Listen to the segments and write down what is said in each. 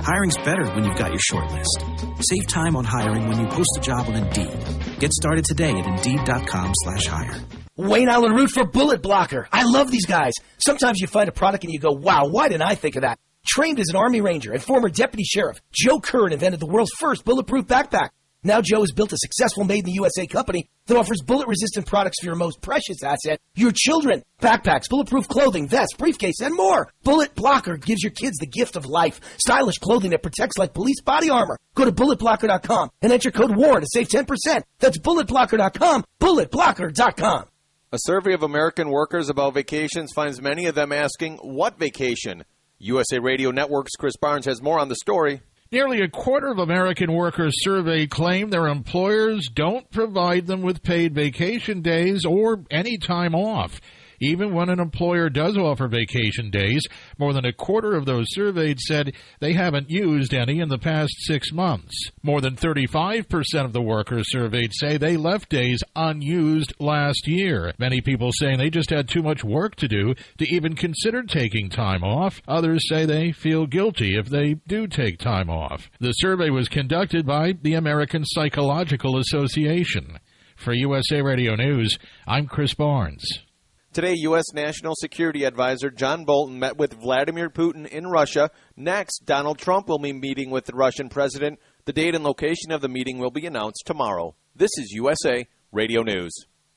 Hiring's better when you've got your short list. Save time on hiring when you post a job on Indeed. Get started today at Indeed.com/hire. Wayne Allen Root for Bullet Blocker. I love these guys. Sometimes you find a product and you go, wow, why didn't I think of that? Trained as an Army Ranger and former deputy sheriff, Joe Kern invented the world's first bulletproof backpack. Now Joe has built a successful made-in-the-USA company that offers bullet-resistant products for your most precious asset, your children. Backpacks, bulletproof clothing, vests, briefcase, and more. Bullet Blocker gives your kids the gift of life. Stylish clothing that protects like police body armor. Go to bulletblocker.com and enter code WAR to save 10%. That's bulletblocker.com, bulletblocker.com. A survey of American workers about vacations finds many of them asking, what vacation? USA Radio Network's Chris Barnes has more on the story. Nearly a quarter of American workers surveyed claim their employers don't provide them with paid vacation days or any time off. Even when an employer does offer vacation days, more than a quarter of those surveyed said they haven't used any in the past 6 months. More than 35% of the workers surveyed say they left days unused last year. Many people saying they just had too much work to do to even consider taking time off. Others say they feel guilty if they do take time off. The survey was conducted by the American Psychological Association. For USA Radio News, I'm Chris Barnes. Today, U.S. National Security Advisor John Bolton met with Vladimir Putin in Russia. Next, Donald Trump will be meeting with the Russian president. The date and location of the meeting will be announced tomorrow. This is USA Radio News.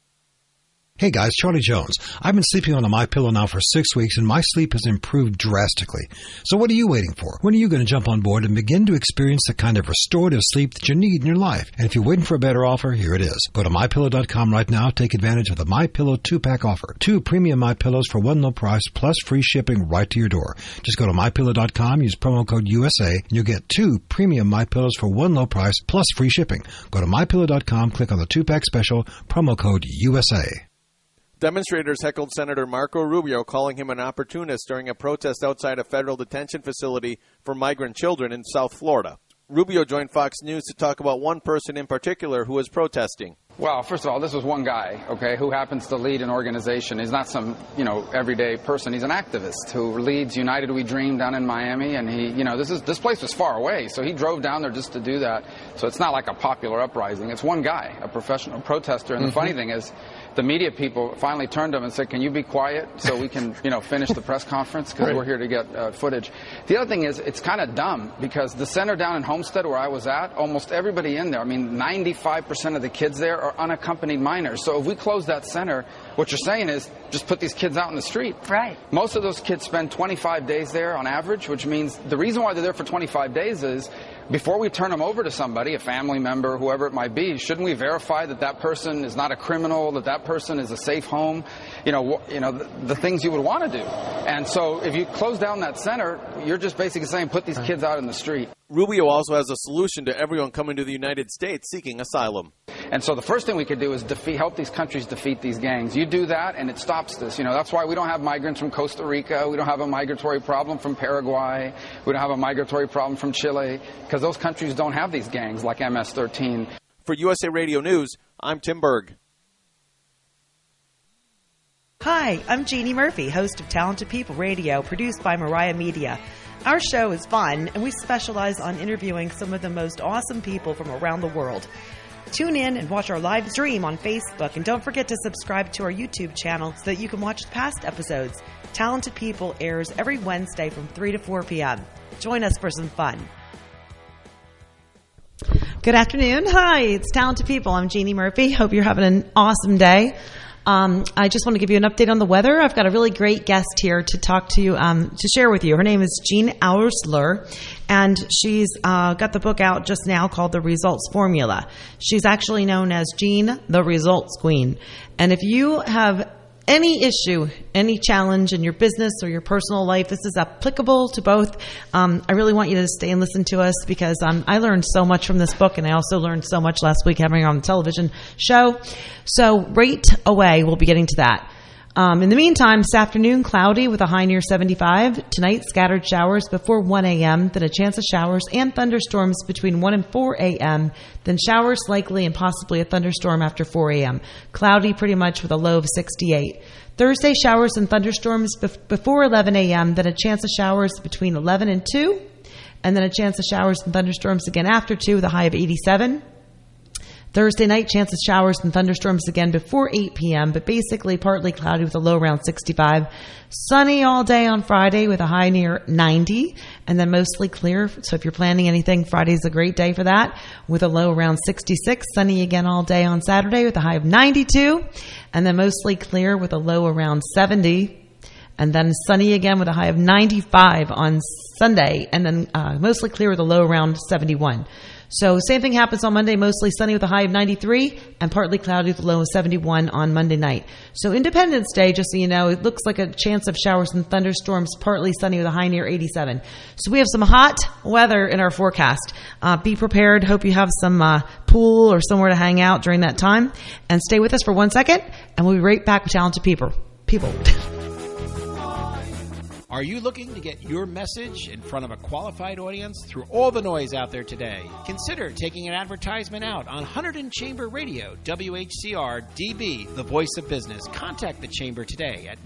Hey guys, Charlie Jones. I've been sleeping on a MyPillow now for 6 weeks and my sleep has improved drastically. So what are you waiting for? When are you going to jump on board and begin to experience the kind of restorative sleep that you need in your life? And if you're waiting for a better offer, here it is. Go to MyPillow.com right now. Take advantage of the MyPillow 2-pack offer. 2 premium MyPillows for one low price plus free shipping right to your door. Just go to MyPillow.com, use promo code USA, and you'll get 2 premium MyPillows for one low price plus free shipping. Go to MyPillow.com, click on the 2-pack special, promo code USA. Demonstrators heckled Senator Marco Rubio, calling him an opportunist during a protest outside a federal detention facility for migrant children in South Florida. Rubio joined Fox News to talk about one person in particular who was protesting. Well, first of all, this was one guy, okay, who happens to lead an organization. He's not some, everyday person. He's an activist who leads United We Dream down in Miami, and this place was far away, so he drove down there just to do that. So it's not like a popular uprising. It's one guy, a professional protester, and the funny thing is, the media people finally turned to him and said, can you be quiet so we can, finish the press conference because we're here to get footage. The other thing is, it's kind of dumb because the center down in Homestead where I was at, almost everybody in there, 95% of the kids there are unaccompanied minors. So if we close that center, what you're saying is just put these kids out in the street. Right. Most of those kids spend 25 days there on average, which means the reason why they're there for 25 days is before we turn them over to somebody, a family member, whoever it might be, shouldn't we verify that that person is not a criminal, that that person is a safe home, the things you would want to do. And so if you close down that center, you're just basically saying put these kids out in the street. Rubio also has a solution to everyone coming to the United States seeking asylum. And so the first thing we could do is help these countries defeat these gangs. You do that, and it stops this. That's why we don't have migrants from Costa Rica. We don't have a migratory problem from Paraguay. We don't have a migratory problem from Chile, because those countries don't have these gangs like MS-13. For USA Radio News, I'm Tim Berg. Hi, I'm Jeannie Murphy, host of Talented People Radio, produced by Mariah Media. Our show is fun, and we specialize on interviewing some of the most awesome people from around the world. Tune in and watch our live stream on Facebook, and don't forget to subscribe to our YouTube channel so that you can watch past episodes. Talented People airs every Wednesday from 3 to 4 p.m. Join us for some fun. Good afternoon. Hi, it's Talented People. I'm Jeannie Murphy. Hope you're having an awesome day. I just want to give you an update on the weather. I've got a really great guest here to talk to you, to share with you. Her name is Jean Auersler, and she's got the book out just now called The Results Formula. She's actually known as Jean, the Results Queen. And if you have any issue, any challenge in your business or your personal life, this is applicable to both. I really want you to stay and listen to us because I learned so much from this book, and I also learned so much last week having her on the television show. So right away, we'll be getting to that. In the meantime, this afternoon, cloudy with a high near 75. Tonight, scattered showers before 1 a.m., then a chance of showers and thunderstorms between 1 and 4 a.m., then showers likely and possibly a thunderstorm after 4 a.m. Cloudy pretty much with a low of 68. Thursday, showers and thunderstorms before 11 a.m., then a chance of showers between 11 and 2. And then a chance of showers and thunderstorms again after 2 with a high of 87. Thursday night, chance of showers and thunderstorms again before 8 p.m., but basically partly cloudy with a low around 65. Sunny all day on Friday with a high near 90, and then mostly clear. So if you're planning anything, Friday's a great day for that with a low around 66. Sunny again all day on Saturday with a high of 92, and then mostly clear with a low around 70. And then sunny again with a high of 95 on Sunday, and then mostly clear with a low around 71. So same thing happens on Monday, mostly sunny with a high of 93 and partly cloudy with a low of 71 on Monday night. So Independence Day, just so you know, it looks like a chance of showers and thunderstorms, partly sunny with a high near 87. So we have some hot weather in our forecast. Be prepared. Hope you have some pool or somewhere to hang out during that time. And stay with us for 1 second, and we'll be right back with Talented People. Are you looking to get your message in front of a qualified audience through all the noise out there today? Consider taking an advertisement out on Hunterdon Chamber Radio, WHCR DB, the voice of business. Contact the Chamber today at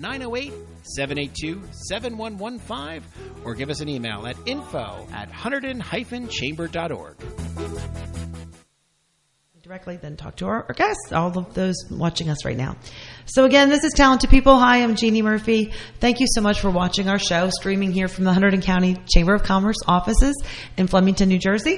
908-782-7115 or give us an email at info@hunterdon-chamber.org. Directly, then talk to our guests, all of those watching us right now. So again, this is Talented People. Hi, I'm Jeannie Murphy. Thank you so much for watching our show, streaming here from the Hunterdon County Chamber of Commerce offices in Flemington, New Jersey.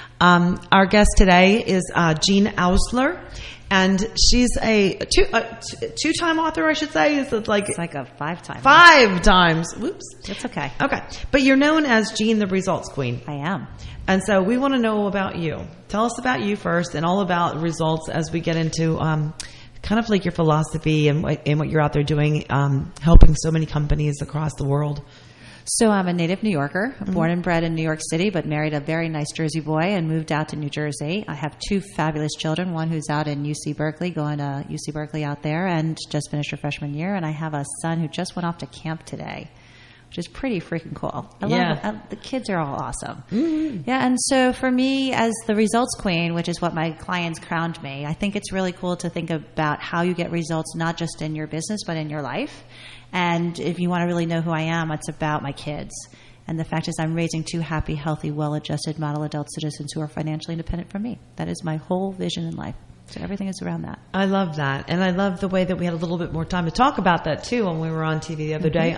Our guest today is Jean Ausler, and she's a two-time author, I should say. It's like a 5-time. 5 times. Whoops. It's okay. Okay. But you're known as Jean the Results Queen. I am. And so we want to know about you. Tell us about you first and all about results as we get into kind of like your philosophy and what you're out there doing, helping so many companies across the world. So I'm a native New Yorker, born and bred in New York City, but married a very nice Jersey boy and moved out to New Jersey. I have 2 fabulous children, one who's out in UC Berkeley, going to UC Berkeley out there and just finished her freshman year. And I have a son who just went off to camp today, which is pretty freaking cool. I love it. The kids are all awesome. Mm-hmm. Yeah, and so for me, as the results queen, which is what my clients crowned me, I think it's really cool to think about how you get results not just in your business, but in your life. And if you want to really know who I am, it's about my kids. And the fact is I'm raising 2 happy, healthy, well-adjusted model adult citizens who are financially independent from me. That is my whole vision in life. So everything is around that. I love that. And I love the way that we had a little bit more time to talk about that, too, when we were on TV the other day.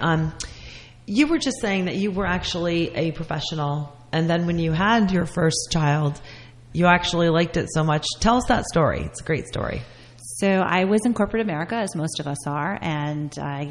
You were just saying that you were actually a professional, and then when you had your first child, you actually liked it so much. Tell us that story. It's a great story. So I was in corporate America, as most of us are, and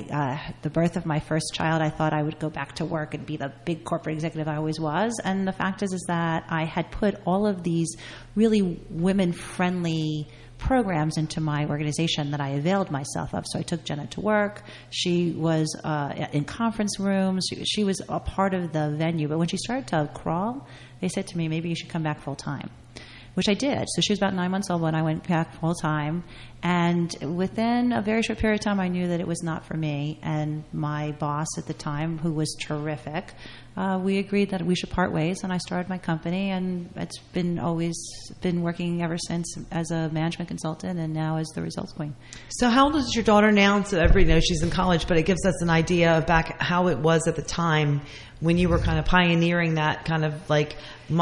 the birth of my first child, I thought I would go back to work and be the big corporate executive I always was. And the fact is that I had put all of these really women-friendly programs into my organization that I availed myself of. So I took Jenna to work. She was in conference rooms. She was a part of the venue. But when she started to crawl, they said to me, maybe you should come back full time, which I did. So she was about 9 months old when I went back full time. And within a very short period of time, I knew that it was not for me. And my boss at the time, who was terrific, we agreed that we should part ways. And I started my company, and it's always been working ever since as a management consultant and now as the results queen. So how old is your daughter now? So everybody knows she's in college, but it gives us an idea of back how it was at the time when you were kind of pioneering that kind of like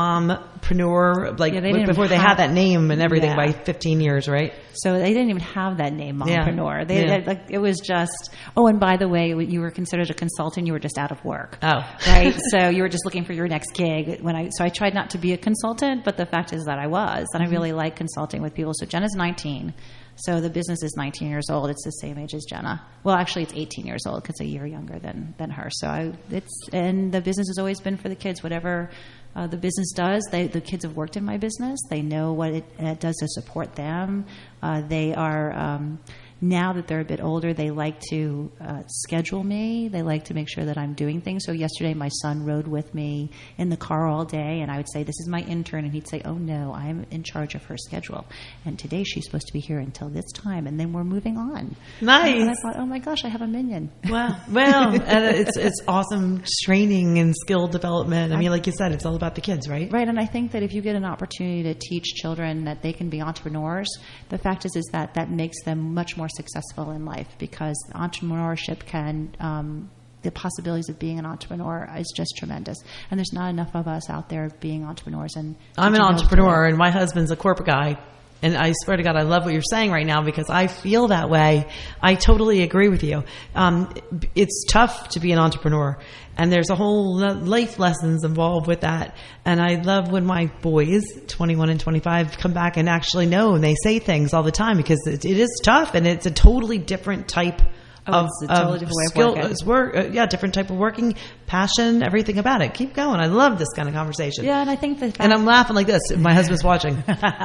mompreneur, like before they had that name and everything by 15 years, right? So they didn't even have that name, mompreneur. It was just, and by the way, you were considered a consultant, you were just out of work. Oh. Right? So you were just looking for your next gig. So I tried not to be a consultant, but the fact is that I was, and I really like consulting with people. So Jenna's 19. So the business is 19 years old. It's the same age as Jenna. Well, actually, it's 18 years old because it's a year younger than her. So and the business has always been for the kids. Whatever the business does, the kids have worked in my business. They know what it does to support them. They are now that they're a bit older, they like to schedule me. They like to make sure that I'm doing things. So yesterday, my son rode with me in the car all day, and I would say, this is my intern, and he'd say, oh, no, I'm in charge of her schedule. And today she's supposed to be here until this time, and then we're moving on. Nice. And I thought, oh, my gosh, I have a minion. Wow. Well, and it's awesome training and skill development. I mean, like you said, it's all about the kids, right? Right, and I think that if you get an opportunity to teach children that they can be entrepreneurs, the fact is that makes them much more successful in life, because entrepreneurship can the possibilities of being an entrepreneur is just tremendous. And there's not enough of us out there being entrepreneurs. And I'm an entrepreneur, and my husband's a corporate guy. And I swear to God, I love what you're saying right now because I feel that way. I totally agree with you. It's tough to be an entrepreneur, and there's a whole life lessons involved with that. And I love when my boys, 21 and 25, come back and actually know, and they say things all the time because it is tough, and it's a totally different type it's a totally different way of working. Different type of working, passion, everything about it. Keep going. I love this kind of conversation. Yeah, and I think that... And I'm laughing like this if my husband's watching.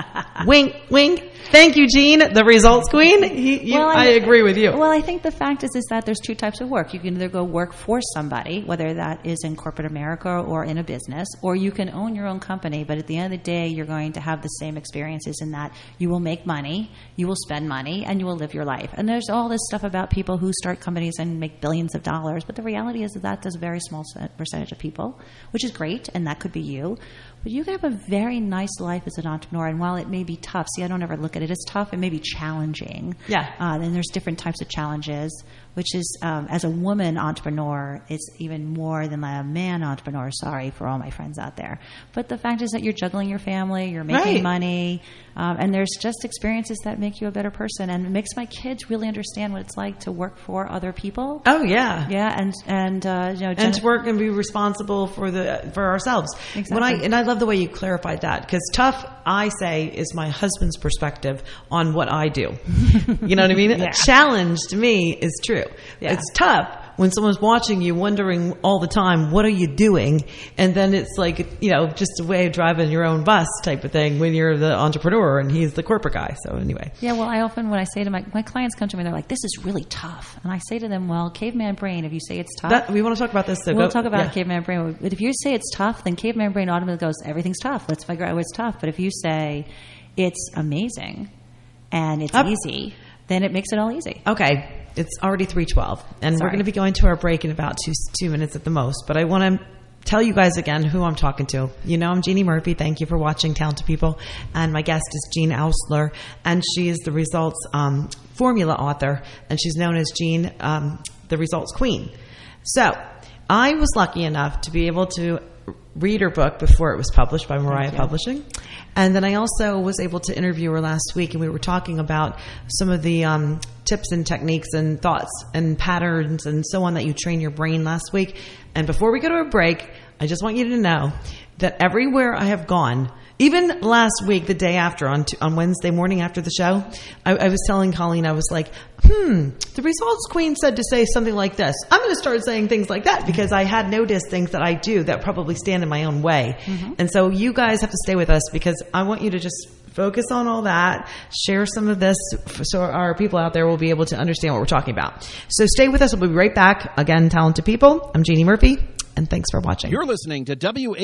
Wink, wink. Thank you, Jean, the results queen. I agree with you. Well, I think the fact is that there's two types of work. You can either go work for somebody, whether that is in corporate America or in a business, or you can own your own company, but at the end of the day, you're going to have the same experiences in that you will make money, you will spend money, and you will live your life. And there's all this stuff about people who start companies and make billions of dollars, but the reality is that does a very small percentage of people, which is great, and that could be you. But you can have a very nice life as an entrepreneur, and while it may be tough, see, I don't ever look at it as tough, it may be challenging. Yeah. And there's different types of challenges, which is, as a woman entrepreneur, it's even more than a man entrepreneur. Sorry for all my friends out there. But the fact is that you're juggling your family, you're making money, and there's just experiences that make you a better person, and it makes my kids really understand what it's like to work for other people. Oh, yeah. Yeah, and and to work and be responsible for ourselves. Exactly. And I love the way you clarified that, because tough, I say, is my husband's perspective on what I do. You know what I mean? Yeah. A challenge to me is true. Yeah. It's tough when someone's watching you wondering all the time, what are you doing? And then it's like, just a way of driving your own bus type of thing when you're the entrepreneur and he's the corporate guy. So anyway. Yeah, well, I often, when I say to my clients come to me, they're like, this is really tough. And I say to them, well, caveman brain, if you say it's tough. We want to talk about this. So we'll talk about caveman brain. But if you say it's tough, then caveman brain automatically goes, everything's tough. Let's figure out what's tough. But if you say it's amazing and it's easy, then it makes it all easy. Okay. It's already 3:12, and we're going to be going to our break in about two minutes at the most. But I want to tell you guys again who I'm talking to. I'm Jeannie Murphy. Thank you for watching Talented People. And my guest is Jean Ausler, and she is the Results Formula author, and she's known as Jean, the Results Queen. So I was lucky enough to be able to read her book before it was published by Mariah Publishing. And then I also was able to interview her last week, and we were talking about some of the tips and techniques and thoughts and patterns and so on that you train your brain last week. And before we go to a break, I just want you to know that everywhere I have gone, even last week, the day after, on Wednesday morning after the show, I was telling Colleen, I was like, the Results Queen said to say something like this. I'm going to start saying things like that because I had noticed things that I do that probably stand in my own way. Mm-hmm. And so you guys have to stay with us because I want you to just focus on all that, share some of this so our people out there will be able to understand what we're talking about. So stay with us. We'll be right back. Again, Talented People. I'm Jeannie Murphy. And thanks for watching. You're listening to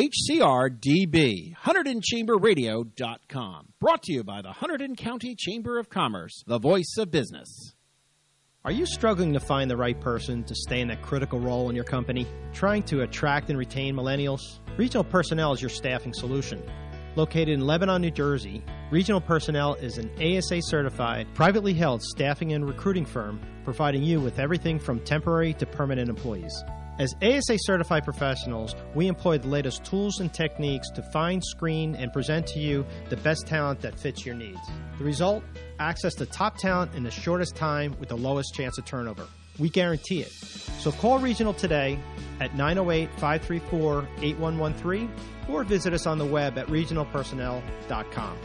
WHCR-DB, HunterdonChamberRadio.com. Brought to you by the Hunterdon County Chamber of Commerce, the voice of business. Are you struggling to find the right person to stay in that critical role in your company? Trying to attract and retain millennials? Regional Personnel is your staffing solution. Located in Lebanon, New Jersey, Regional Personnel is an ASA-certified, privately held staffing and recruiting firm providing you with everything from temporary to permanent employees. As ASA-certified professionals, we employ the latest tools and techniques to find, screen, and present to you the best talent that fits your needs. The result? Access to top talent in the shortest time with the lowest chance of turnover. We guarantee it. So call Regional today at 908-534-8113 or visit us on the web at regionalpersonnel.com.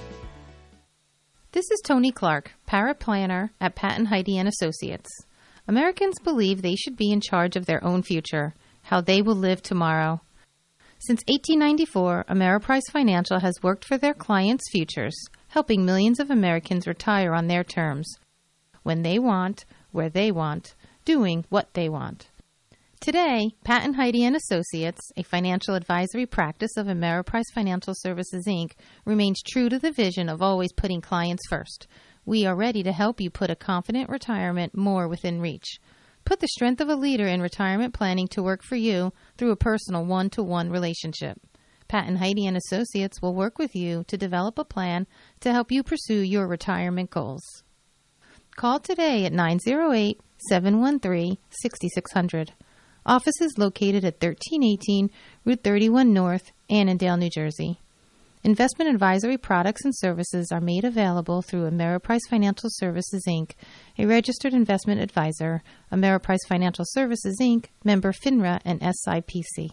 This is Tony Clark, paraplanner at Pat and Heidi & Associates. Americans believe they should be in charge of their own future, how they will live tomorrow. Since 1894, Ameriprise Financial has worked for their clients' futures, helping millions of Americans retire on their terms, when they want, where they want, doing what they want. Today, Pat and Heidi & Associates, a financial advisory practice of Ameriprise Financial Services, Inc., remains true to the vision of always putting clients first. We are ready to help you put a confident retirement more within reach. Put the strength of a leader in retirement planning to work for you through a personal one-to-one relationship. Pat and Heidi & Associates will work with you to develop a plan to help you pursue your retirement goals. Call today at 908-713-6600. Offices located at 1318 Route 31 North, Annandale, New Jersey. Investment advisory products and services are made available through Ameriprise Financial Services, Inc., a registered investment advisor, Ameriprise Financial Services, Inc., member FINRA and SIPC.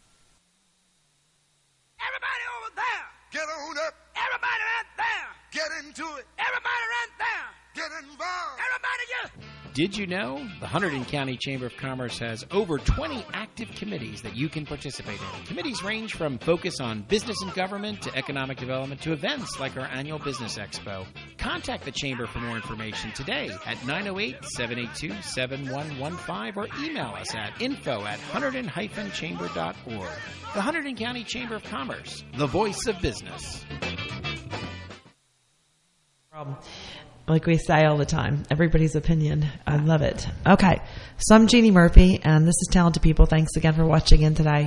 Everybody over there, get on up. Everybody right there, get into it. Everybody right there, get involved. Everybody get... Did you know the Hunterdon County Chamber of Commerce has over 20 active committees that you can participate in? Committees range from focus on business and government to economic development to events like our annual Business Expo. Contact the Chamber for more information today at 908-782-7115 or email us at info@hunterdon-chamber.org. The Hunterdon County Chamber of Commerce, the voice of business. Like we say all the time, everybody's opinion. I love it. Okay, so I'm Jeannie Murphy, and this is Talented People. Thanks again for watching in today.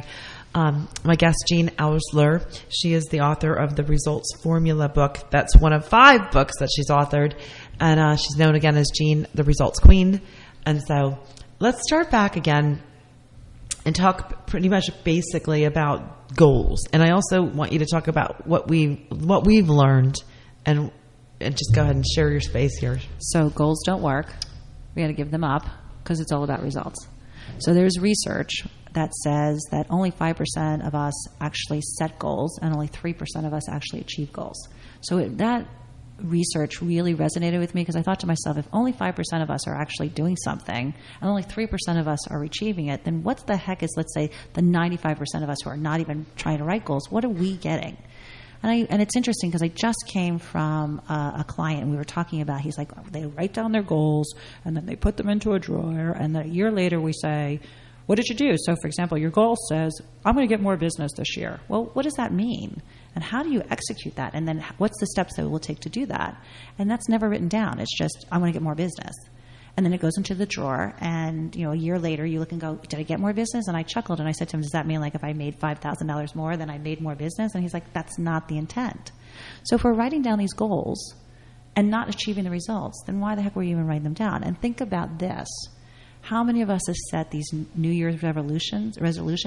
My guest, Jean Ausler. She is the author of the Results Formula book. That's one of 5 books that she's authored, and she's known again as Jean, the Results Queen. And so let's start back again and talk pretty much basically about goals. And I also want you to talk about what we've learned and just go ahead and share your space here. So goals don't work. We got to give them up because it's all about results. So there's research that says that only 5% of us actually set goals and only 3% of us actually achieve goals. So that research really resonated with me because I thought to myself, if only 5% of us are actually doing something and only 3% of us are achieving it, then what the heck is, let's say, the 95% of us who are not even trying to write goals? What are we getting? And it's interesting because I just came from a client and we were talking about, he's like, they write down their goals and then they put them into a drawer and then a year later we say, what did you do? So, for example, your goal says, I'm going to get more business this year. Well, what does that mean? And how do you execute that? And then what's the steps that it will take to do that? And that's never written down. It's just, I'm going to get more business. And then it goes into the drawer, and a year later you look and go, did I get more business? And I chuckled and I said to him, does that mean like if I made $5,000 more, then I made more business? And he's like, that's not the intent. So if we're writing down these goals and not achieving the results, then why the heck were you even writing them down? And think about this. How many of us have set these New Year's resolutions?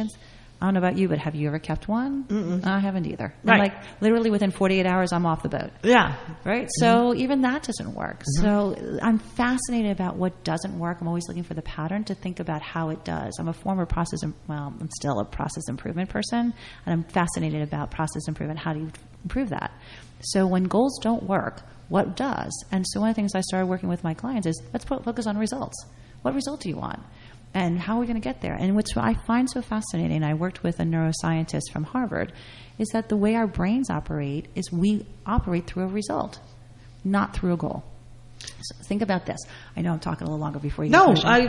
I don't know about you, but have you ever kept one? Mm-mm. I haven't either. Right. Like literally within 48 hours, I'm off the boat. Yeah. Right? Mm-hmm. So even that doesn't work. Mm-hmm. So I'm fascinated about what doesn't work. I'm always looking for the pattern to think about how it does. I'm a former I'm still a process improvement person, and I'm fascinated about process improvement. How do you improve that? So when goals don't work, what does? And so one of the things I started working with my clients is let's focus on results. What result do you want? And how are we going to get there? And what I find so fascinating, I worked with a neuroscientist from Harvard, is that the way our brains operate is we operate through a result, not through a goal. So think about this. I know I'm talking a little longer before you get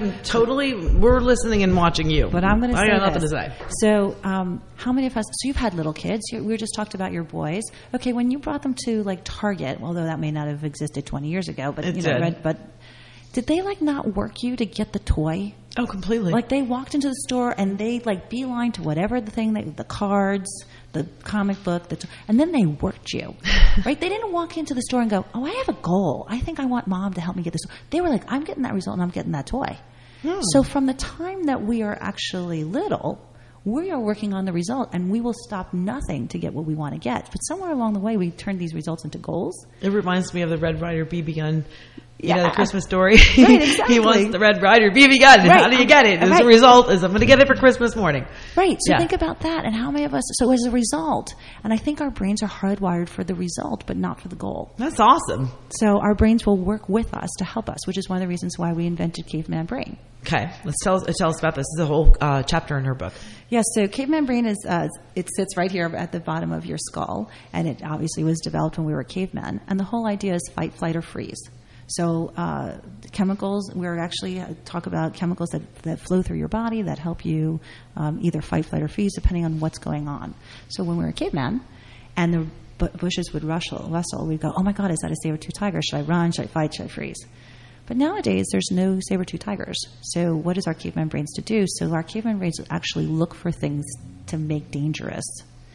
we're listening and watching you. But I'm going to say I got nothing this. to say. So how many of us, so you've had little kids. We just talked about your boys. Okay, when you brought them to like Target, although that may not have existed 20 years ago, but did they like not work you to get the toy? Oh, completely. Like they walked into the store and they like beeline to whatever the thing, the cards, the comic book, and then they worked you, right? They didn't walk into the store and go, oh, I have a goal. I think I want mom to help me get this. They were like, I'm getting that result and I'm getting that toy. So from the time that we are actually little, we are working on the result and we will stop nothing to get what we want to get. But somewhere along the way, we turn these results into goals. It reminds me of the Red Ryder BB gun. You know, the Christmas story. Right, exactly. He wants the Red Ryder BB gun. Right. How do you get it? The result is I'm going to get it for Christmas morning. Right. So think about that and how many of us, so as a result, and I think our brains are hardwired for the result, but not for the goal. That's awesome. So our brains will work with us to help us, which is one of the reasons why we invented Caveman Brain. Okay. Let's tell us about this. This is a whole chapter in her book. Yes. So Caveman Brain is, it sits right here at the bottom of your skull, and it obviously was developed when we were cavemen. And the whole idea is fight, flight, or freeze. So chemicals, we're actually talk about chemicals that flow through your body that help you either fight, flight, or freeze, depending on what's going on. So when we were a caveman and the bushes would rustle, we'd go, oh my God, is that a saber-tooth tiger? Should I run? Should I fight? Should I freeze? But nowadays, there's no saber-tooth tigers. So what is our caveman brains to do? So our caveman brains actually look for things to make dangerous.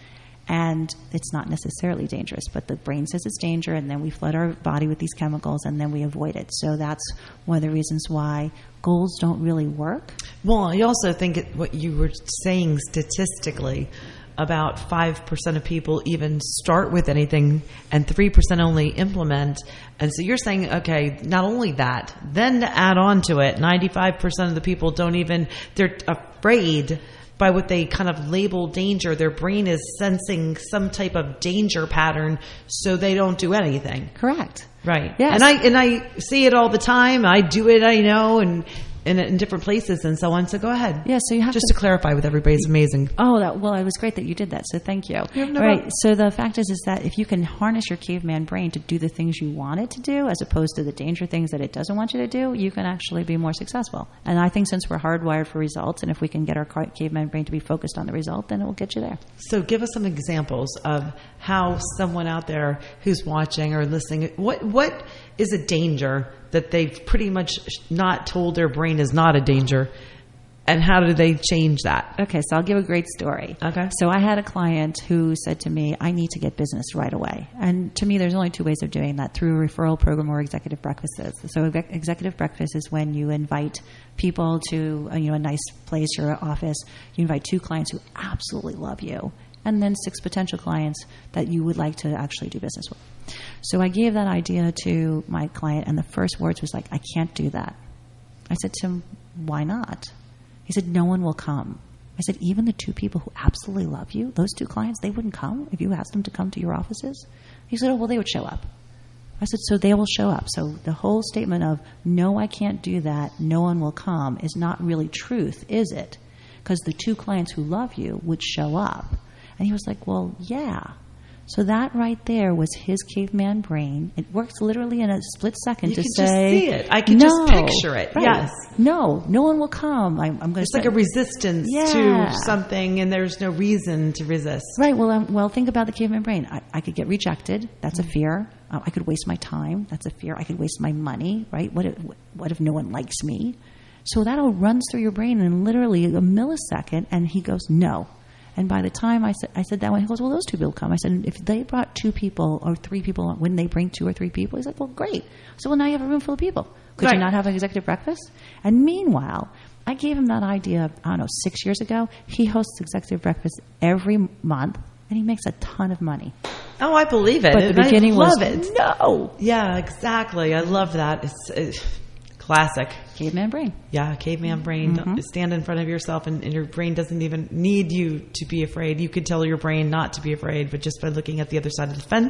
And it's not necessarily dangerous, but the brain says it's danger, and then we flood our body with these chemicals, and then we avoid it. So that's one of the reasons why goals don't really work. Well, I also think what you were saying statistically, about 5% of people even start with anything and 3% only implement. And so you're saying, okay, not only that, then to add on to it, 95% of the people don't even, they're afraid by what they kind of label danger. Their brain is sensing some type of danger pattern, so they don't do anything. Correct. Right. Yes. And I see it all the time. I do it, I know, and in different places and so on. So go ahead. Yeah, so you have just to clarify with everybody, it's amazing. Oh, well, it was great that you did that, so thank you. Yeah, no right. problem. So the fact is that if you can harness your caveman brain to do the things you want it to do, as opposed to the danger things that it doesn't want you to do, you can actually be more successful. And I think since we're hardwired for results, and if we can get our caveman brain to be focused on the result, then it will get you there. So give us some examples of how someone out there who's watching or listening, what is a danger that they've pretty much not told their brain is not a danger, and how do they change that? Okay, so I'll give a great story. Okay. So I had a client who said to me, I need to get business right away. And to me, there's only two ways of doing that, through a referral program or executive breakfasts. So executive breakfast is when you invite people to a nice place, your office. You invite 2 clients who absolutely love you, and then 6 potential clients that you would like to actually do business with. So I gave that idea to my client, and the first words was like, I can't do that. I said to him, why not? He said, no one will come. I said, even the 2 people who absolutely love you, those 2 clients, they wouldn't come if you asked them to come to your offices? He said, oh, well, they would show up. I said, so they will show up. So the whole statement of, no, I can't do that, no one will come, is not really truth, is it? Because the 2 clients who love you would show up. And he was like, well, yeah. So that right there was his caveman brain. It works literally in a split second you to can say, just see it. I can just picture it. Right. Yes. No one will come. I'm going to It's like a resistance to something, and there's no reason to resist. Right. Well, think about the caveman brain. I could get rejected. That's a fear. I could waste my time. That's a fear. I could waste my money. Right. What if no one likes me? So that all runs through your brain in literally a millisecond, and he goes, no. And by the time I said that one, he goes, well, those 2 people come. I said, if they brought 2 people or 3 people, wouldn't they bring 2 or 3 people? He's like, well, great. So, well, now you have a room full of people. Could you not have an executive breakfast? And meanwhile, I gave him that idea, 6 years ago. He hosts executive breakfast every month, and he makes a ton of money. Oh, I believe it. But the beginning was, no. Yeah, exactly. I love that. It's classic. Caveman brain. Yeah, caveman brain. Mm-hmm. Stand in front of yourself, and your brain doesn't even need you to be afraid. You could tell your brain not to be afraid, but just by looking at the other side of the fence.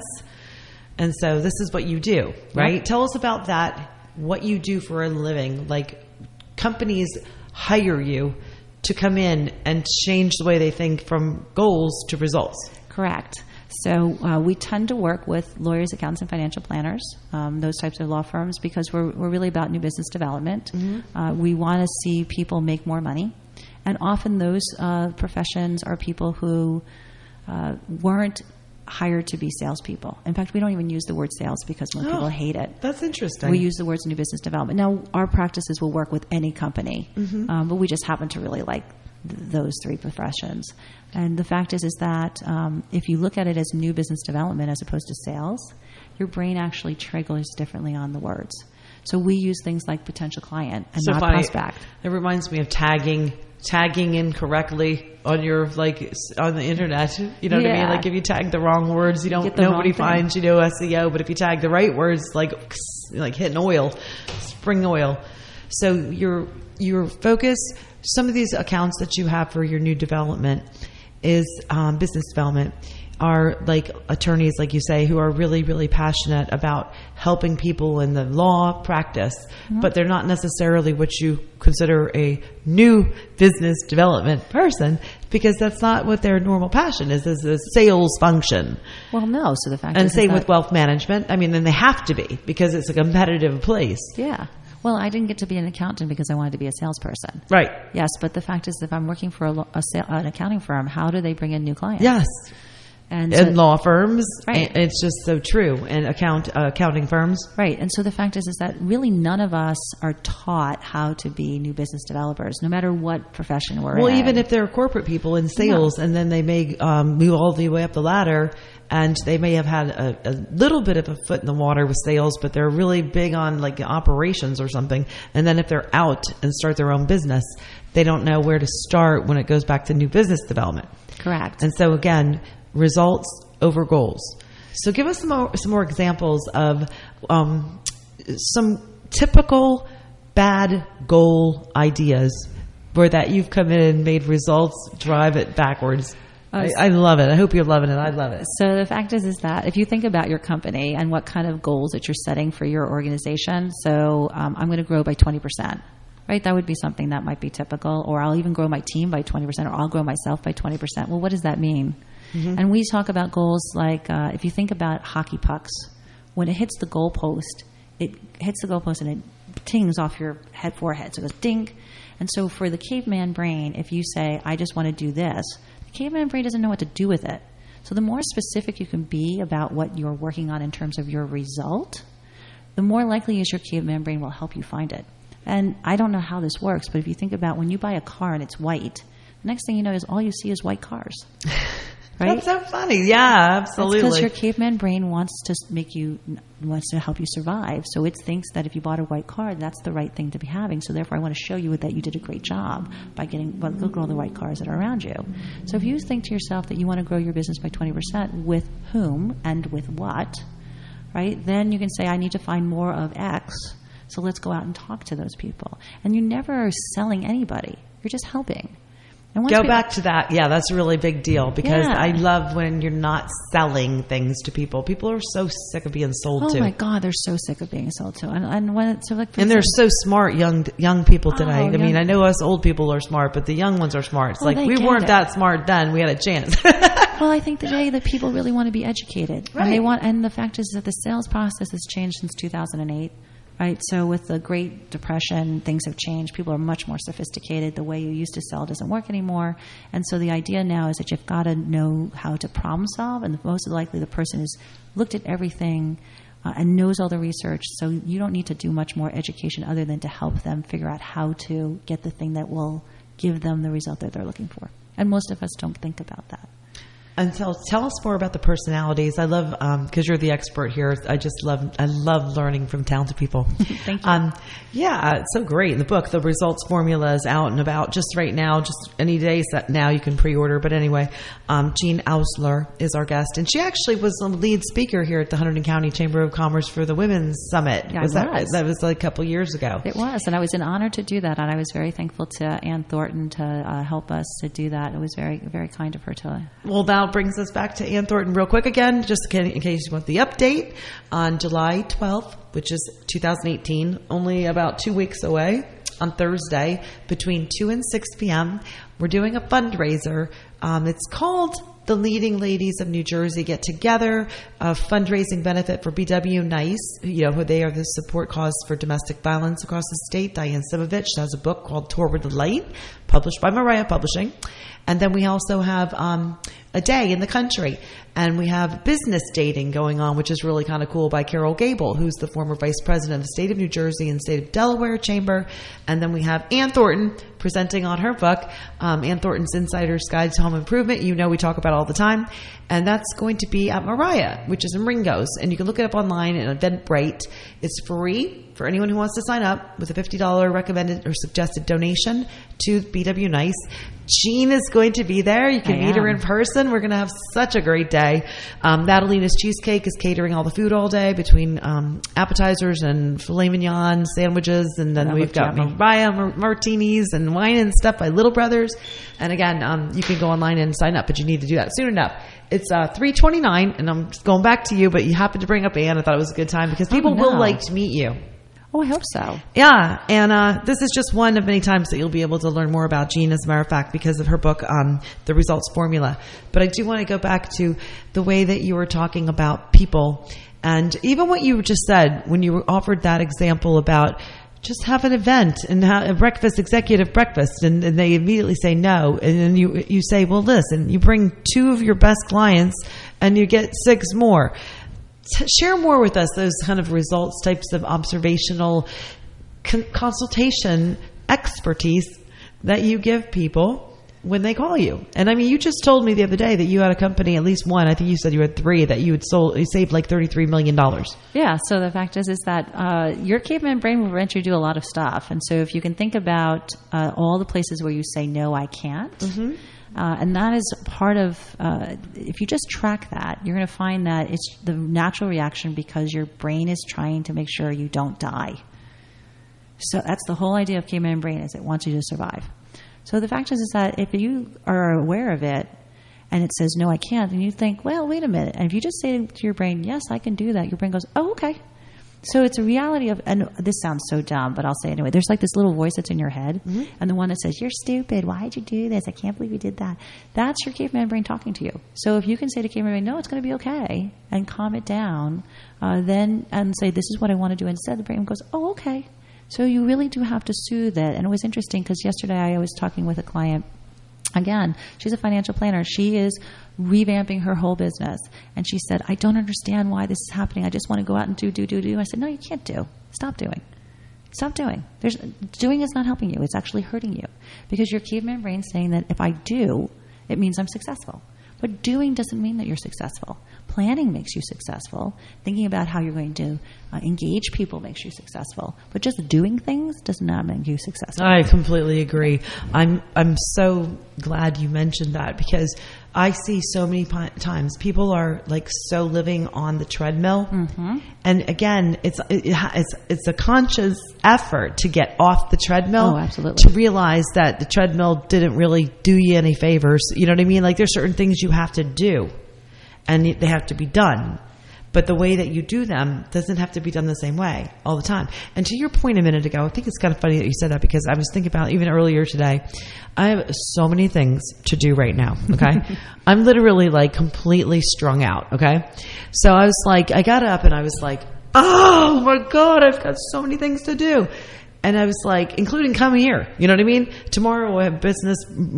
And so this is what you do, right? Yep. Tell us about that, what you do for a living. Like, companies hire you to come in and change the way they think from goals to results. Correct. So we tend to work with lawyers, accountants, and financial planners, those types of law firms, because we're really about new business development. Mm-hmm. We want to see people make more money. And often those professions are people who weren't hired to be salespeople. In fact, we don't even use the word sales because most people hate it. That's interesting. We use the words new business development. Now, our practices will work with any company, mm-hmm. But we just happen to really like those 3 professions. And the fact is that if you look at it as new business development as opposed to sales, your brain actually triggers differently on the words. So we use things like potential client and not prospect. It reminds me of tagging incorrectly on your on the internet. You know what I mean? Like if you tag the wrong words, nobody finds SEO. But if you tag the right words, like hitting oil, spring oil. So your focus. Some of these accounts that you have for your new development is business development are like attorneys, like you say, who are really, really passionate about helping people in the law practice, mm-hmm. but they're not necessarily what you consider a new business development person, because that's not what their normal passion is a sales function. Well, no. So the fact and same with wealth management. I mean, and they have to be, because it's a competitive place. Yeah. Well, I didn't get to be an accountant because I wanted to be a salesperson. Right. Yes, but the fact is, if I'm working for an accounting firm, how do they bring in new clients? Yes. And law firms. Right. And it's just so true. And accounting firms. Right. And so the fact is that really none of us are taught how to be new business developers, no matter what profession we're in. Well, even if they're corporate people in sales, and then they may move all the way up the ladder, and they may have had a little bit of a foot in the water with sales, but they're really big on like operations or something. And then if they're out and start their own business, they don't know where to start when it goes back to new business development. Correct. And so again, results over goals. So give us some more examples of some typical bad goal ideas where that you've come in and made results drive it backwards. I love it. I hope you're loving it. I love it. So the fact is that if you think about your company and what kind of goals that you're setting for your organization, so I'm going to grow by 20%, right? That would be something that might be typical. Or I'll even grow my team by 20%, or I'll grow myself by 20%. Well, what does that mean? Mm-hmm. And we talk about goals like if you think about hockey pucks, when it hits the goalpost, it hits the goalpost and it tings off your forehead. So it goes ding. And so for the caveman brain, if you say, I just want to do this, caveman brain doesn't know what to do with it. So the more specific you can be about what you're working on in terms of your result, the more likely is your caveman brain will help you find it. And I don't know how this works, but if you think about when you buy a car and it's white, the next thing you know is all you see is white cars. Right? That's so funny. Yeah, absolutely. That's because your caveman brain wants to help you survive. So it thinks that if you bought a white car, that's the right thing to be having. So therefore, I want to show you that you did a great job by look at all the white cars that are around you. So if you think to yourself that you want to grow your business by 20%, with whom and with what, right? Then you can say, I need to find more of X. So let's go out and talk to those people. And you're never selling anybody. You're just helping. Go back to that. Yeah, that's a really big deal because I love when you're not selling things to people. People are so sick of being sold to. Oh my God, they're so sick of being sold to. And when it's like, and they're so smart, young people today. I mean, I know us old people are smart, but the young ones are smart. It's like we weren't that smart then. We had a chance. Well, I think today that people really want to be educated, right? And the fact is that the sales process has changed since 2008. Right, so with the Great Depression, things have changed. People are much more sophisticated. The way you used to sell doesn't work anymore. And so the idea now is that you've got to know how to problem solve. And most likely the person has looked at everything and knows all the research. So you don't need to do much more education other than to help them figure out how to get the thing that will give them the result that they're looking for. And most of us don't think about that. And tell us more about the personalities. I love because you're the expert here. I love learning from talented people. Thank you. Yeah, it's so great. The book, The Results Formula, is out and about just right now. Just any day now you can pre-order. But anyway, Jean Ausler is our guest, and she actually was the lead speaker here at the Hunterdon County Chamber of Commerce for the Women's Summit. Yeah, that was like a couple years ago. It was, and I was an honor to do that, and I was very thankful to Ann Thornton to help us to do that. It was very, very kind of her to. Well, that brings us back to Ann Thornton real quick again, just in case you want the update. On July 12th, which is 2018, only about 2 weeks away, on Thursday, between 2 and 6 p.m., we're doing a fundraiser. It's called The Leading Ladies of New Jersey Get Together, a fundraising benefit for BW Nice, who they are the support cause for domestic violence across the state. Diane Simovich has a book called Toward the Light, published by Mariah Publishing. And then we also have a day in the country, and we have business dating going on, which is really kind of cool, by Carol Gable, who's the former vice president of the state of New Jersey and state of Delaware Chamber. And then we have Ann Thornton presenting on her book, Ann Thornton's Insider's Guide to Home Improvement. We talk about all the time. And that's going to be at Mariah, which is in Ringo's. And you can look it up online at Eventbrite. It's free for anyone who wants to sign up with a $50 recommended or suggested donation to BW Nice. Jean is going to be there. You can meet her in person. We're going to have such a great day. Natalina's Cheesecake is catering all the food all day, between appetizers and filet mignon sandwiches. And then we've got Mariah martinis and wine and stuff by Little Brothers. And again, you can go online and sign up, but you need to do that soon enough. It's $3.29, and I'm going back to you, but you happened to bring up Ann. I thought it was a good time because people will like to meet you. Oh, I hope so. Yeah, and this is just one of many times that you'll be able to learn more about Jean, as a matter of fact, because of her book, The Results Formula. But I do want to go back to the way that you were talking about people, and even what you just said when you offered that example about just have an event and have a breakfast, executive breakfast, and they immediately say no. And then you say, well, listen, you bring 2 of your best clients and you get 6 more. Share more with us those kind of results, types of observational consultation expertise that you give people when they call you. And I mean, you just told me the other day that you had a company, at least one, I think you said you had 3, that you saved like $33 million. Yeah, so the fact is that your caveman brain will prevent you to do a lot of stuff. And so if you can think about all the places where you say, no, I can't, and that is part of, if you just track that, you're going to find that it's the natural reaction because your brain is trying to make sure you don't die. So that's the whole idea of caveman brain, is it wants you to survive. So the fact is that if you are aware of it and it says, no, I can't, and you think, well, wait a minute. And if you just say to your brain, yes, I can do that, your brain goes, oh, okay. So it's a reality of, and this sounds so dumb, but I'll say it anyway. There's like this little voice that's in your head, and the one that says, you're stupid. Why'd you do this? I can't believe you did that. That's your caveman brain talking to you. So if you can say to caveman brain, no, it's going to be okay, and calm it down, then and say, this is what I want to do instead, the brain goes, oh, okay. So you really do have to soothe it. And it was interesting because yesterday I was talking with a client. Again, she's a financial planner. She is revamping her whole business. And she said, I don't understand why this is happening. I just want to go out and do. I said, no, you can't do. Stop doing. Stop doing. Doing is not helping you. It's actually hurting you. Because your caveman brain's saying that if I do, it means I'm successful. But doing doesn't mean that you're successful. Planning makes you successful. Thinking about how you're going to engage people makes you successful. But just doing things does not make you successful. I completely agree. I'm so glad you mentioned that, because I see so many times people are like so living on the treadmill. And again, it's a conscious effort to get off the treadmill. Oh, absolutely. To realize that the treadmill didn't really do you any favors. You know what I mean? Like, there's certain things you have to do and they have to be done. But the way that you do them doesn't have to be done the same way all the time. And to your point a minute ago, I think it's kind of funny that you said that, because I was thinking about even earlier today, I have so many things to do right now, okay? I'm literally like completely strung out, okay? So I was like, I got up and I was like, oh my God, I've got so many things to do. And I was like, including coming here, you know what I mean? Tomorrow I have business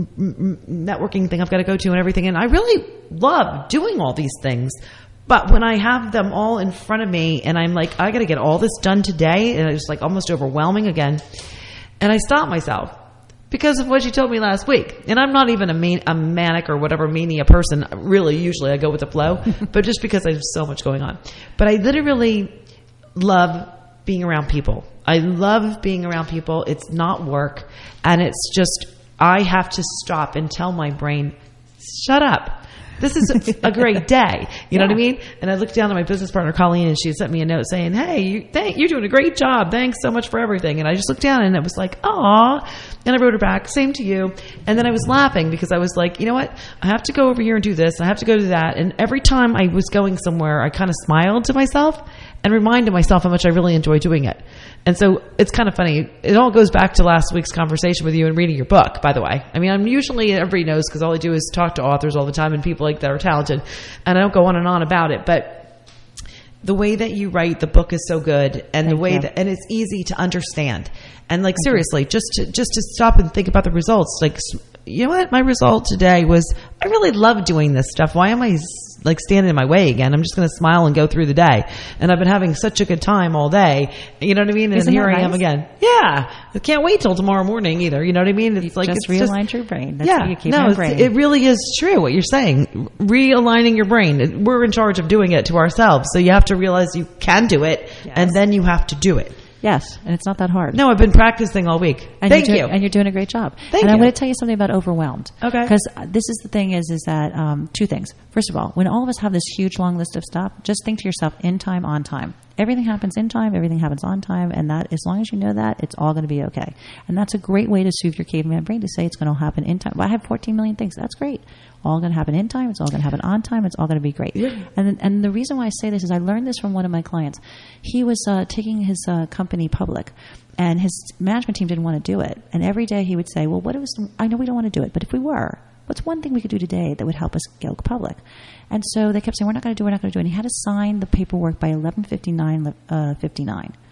networking thing I've got to go to and everything. And I really love doing all these things. But when I have them all in front of me and I'm like, I got to get all this done today, and it's like almost overwhelming again. And I stop myself because of what you told me last week. And I'm not even a manic or whatever mania person. Really, usually I go with the flow, but just because I have so much going on. But I literally love being around people. I love being around people. It's not work. And it's just, I have to stop and tell my brain, shut up. This is a great day. You know what I mean? And I looked down at my business partner, Colleen, and she sent me a note saying, hey, you're doing a great job. Thanks so much for everything. And I just looked down and it was like, aw. And I wrote her back, same to you. And then I was laughing because I was like, you know what? I have to go over here and do this. I have to go do that. And every time I was going somewhere, I kind of smiled to myself and reminded myself how much I really enjoy doing it. And so it's kind of funny. It all goes back to last week's conversation with you and reading your book, by the way. I mean, I'm usually, everybody knows, because all I do is talk to authors all the time and people like that are talented. And I don't go on and on about it. But the way that you write the book is so good, and the way that, and it's easy to understand. And like, seriously, just to stop and think about the results. Like, you know what? My result today was, I really love doing this stuff. Why am I like standing in my way again? I'm just going to smile and go through the day. And I've been having such a good time all day. You know what I mean? And here I am again. Yeah. I can't wait till tomorrow morning either. You know what I mean? It's like, just realigned your brain. That's how you keep your brain. It really is true what you're saying. Realigning your brain. We're in charge of doing it to ourselves. So you have to realize you can do it, and then you have to do it. Yes, and it's not that hard. No, I've been practicing all week. Thank you. And you're doing a great job. Thank you. And I'm going to tell you something about overwhelmed. Okay. Because this is the thing is that two things. First of all, when all of us have this huge long list of stuff, just think to yourself, in time, on time. Everything happens in time, everything happens on time, and that, as long as you know that, it's all going to be okay. And that's a great way to soothe your caveman brain, to say it's going to happen in time. Well, I have 14 million things. That's great. All going to happen in time. It's all going to happen on time. It's all going to be great. Yeah. And the reason why I say this is I learned this from one of my clients. He was taking his company public, and his management team didn't want to do it. And every day he would say, well, I know we don't want to do it, but if we were, what's one thing we could do today that would help us go public? And so they kept saying, we're not going to do it, we're not going to do it. And he had to sign the paperwork by 11/59/59.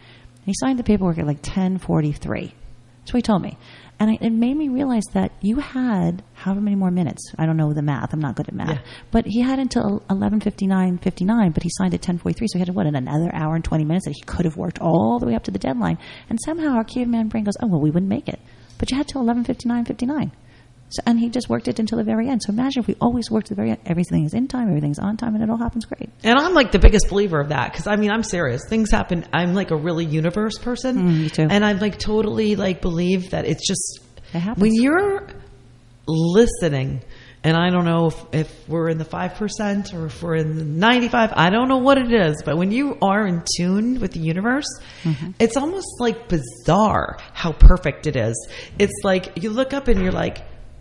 And he signed the paperwork at like 10:43. That's what he told me. And it made me realize that you had however many more minutes. I don't know the math. I'm not good at math. Yeah. But he had until 11:59, but he signed at 10:43. So he had, another hour and 20 minutes that he could have worked all the way up to the deadline. And somehow our caveman brain goes, oh, well, we wouldn't make it. But you had till 11:59. So, and he just worked it until the very end. So imagine if we always worked to the very end. Everything is in time, everything's on time, and it all happens great. And I'm like the biggest believer of that because, I'm serious. Things happen. I'm like a really universe person. Me too. And I like totally like believe that it's just it happens. When you're listening, and I don't know if we're in the 5% or if we're in the 95, I don't know what it is, but when you are in tune with the universe, it's almost like bizarre how perfect it is. It's like you look up and you're like,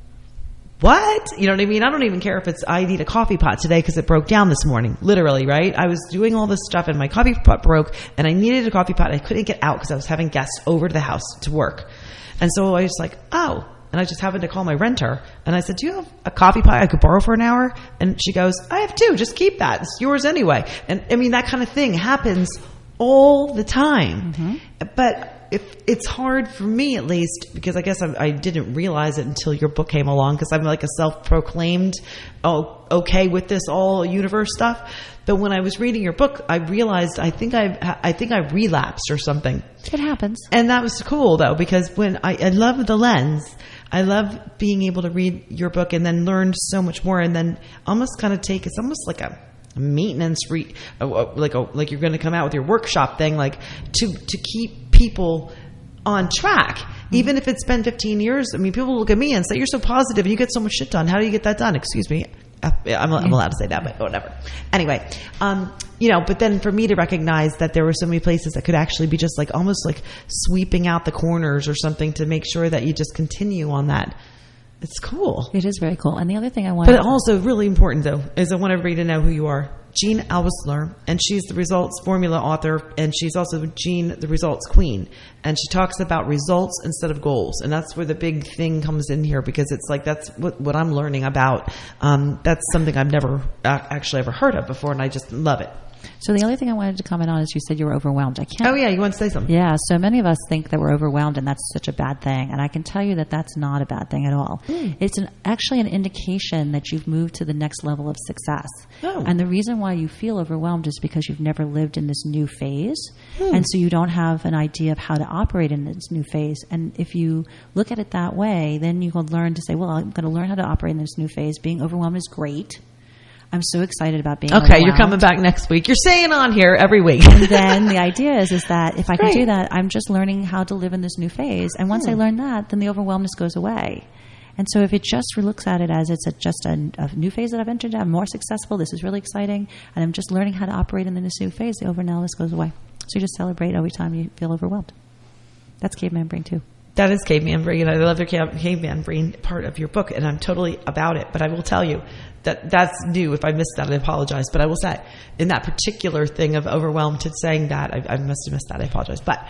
what? You know what I mean? I don't even care if I need a coffee pot today because it broke down this morning. Literally, right? I was doing all this stuff and my coffee pot broke and I needed a coffee pot. I couldn't get out because I was having guests over to the house to work. And so I was like, oh. And I just happened to call my renter. And I said, do you have a coffee pot I could borrow for an hour? And she goes, I have 2. Just keep that. It's yours anyway. And I mean, that kind of thing happens all the time. But it's hard for me, at least, because I guess I didn't realize it until your book came along, because I'm like a self-proclaimed, okay with this all universe stuff. But when I was reading your book, I realized I think I relapsed or something. It happens. And that was cool, though, because when I love the lens. I love being able to read your book and then learn so much more, and then almost kind of it's almost like a maintenance like you're going to come out with your workshop thing, like to keep people on track, even if it's been 15 years. I mean, people look at me and say, you're so positive and you get so much shit done. How do you get that done? Excuse me. I'm allowed to say that, but whatever. Anyway, but then for me to recognize that there were so many places that could actually be just like almost like sweeping out the corners or something to make sure that you just continue on that. It's cool. It is very cool. And the other thing I want But also really important, though, is I want everybody to know who you are. Jean Alvisler, and she's the Results Formula author, and she's also Jean, the Results Queen. And she talks about results instead of goals. And that's where the big thing comes in here, because it's like that's what I'm learning about. That's something I've never actually ever heard of before, and I just love it. So the other thing I wanted to comment on is you said you were overwhelmed. I can't. Oh yeah, you want to say something? Yeah. So many of us think that we're overwhelmed, and that's such a bad thing. And I can tell you that that's not a bad thing at all. It's actually an indication that you've moved to the next level of success. Oh. And the reason why you feel overwhelmed is because you've never lived in this new phase, and so you don't have an idea of how to operate in this new phase. And if you look at it that way, then you will learn to say, "Well, I'm going to learn how to operate in this new phase. Being overwhelmed is great. I'm so excited about being okay, overwhelmed. You're coming back next week. You're staying on here every week." And then the idea is that if I can do that, I'm just learning how to live in this new phase. And once I learn that, then the overwhelmness goes away. And so if it just looks at it as it's just a new phase that I've entered, I'm more successful, this is really exciting, and I'm just learning how to operate in this new phase, the overwhelmness goes away. So you just celebrate every time you feel overwhelmed. That's caveman brain too. That is caveman brain. I love the caveman brain part of your book, and I'm totally about it. But I will tell you that that's new. If I missed that, I apologize. But I will say, in that particular thing of overwhelmed to saying that, I must have missed that. I apologize. But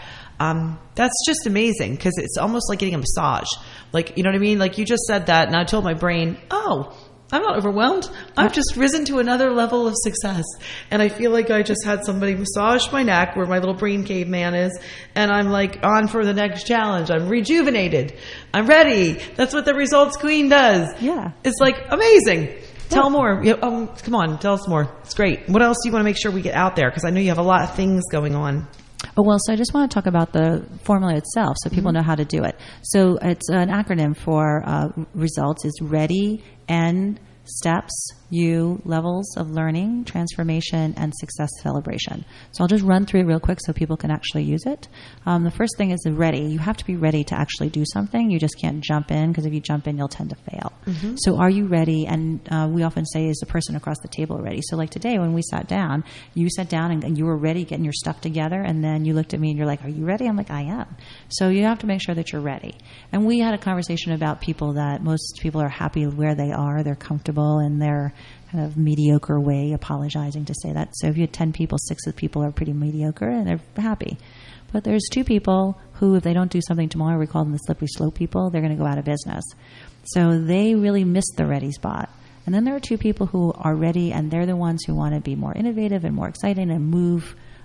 that's just amazing, because it's almost like getting a massage. Like, you know what I mean? Like, you just said that, and I told my brain, oh, I'm not overwhelmed. I've just risen to another level of success. And I feel like I just had somebody massage my neck where my little brain caveman is. And I'm like on for the next challenge. I'm rejuvenated. I'm ready. That's what the Results Queen does. Yeah. It's like amazing. Tell more. Come on. Tell us more. It's great. What else do you want to make sure we get out there? Because I know you have a lot of things going on. Oh, well, so I just want to talk about the formula itself so people know how to do it. So it's an acronym for results. It's READY, N, steps, U, levels of learning, transformation, and success celebration. So I'll just run through it real quick so people can actually use it. The first thing is the ready. You have to be ready to actually do something. You just can't jump in, because if you jump in, you'll tend to fail. So are you ready? And we often say, is the person across the table ready? So like today when we sat down, you sat down and you were ready, getting your stuff together, and then you looked at me and you're like, are you ready? I'm like, I am. So you have to make sure that you're ready. And we had a conversation about people that most people are happy where they are. They're comfortable in their kind of mediocre way, apologizing to say that. So if you had 10 people, 6 of the people are pretty mediocre and they're happy. But there's 2 people who, if they don't do something tomorrow, we call them the slippery slope people, they're going to go out of business. So they really missed the ready spot. And then there are 2 people who are ready, and they're the ones who want to be more innovative and more exciting and move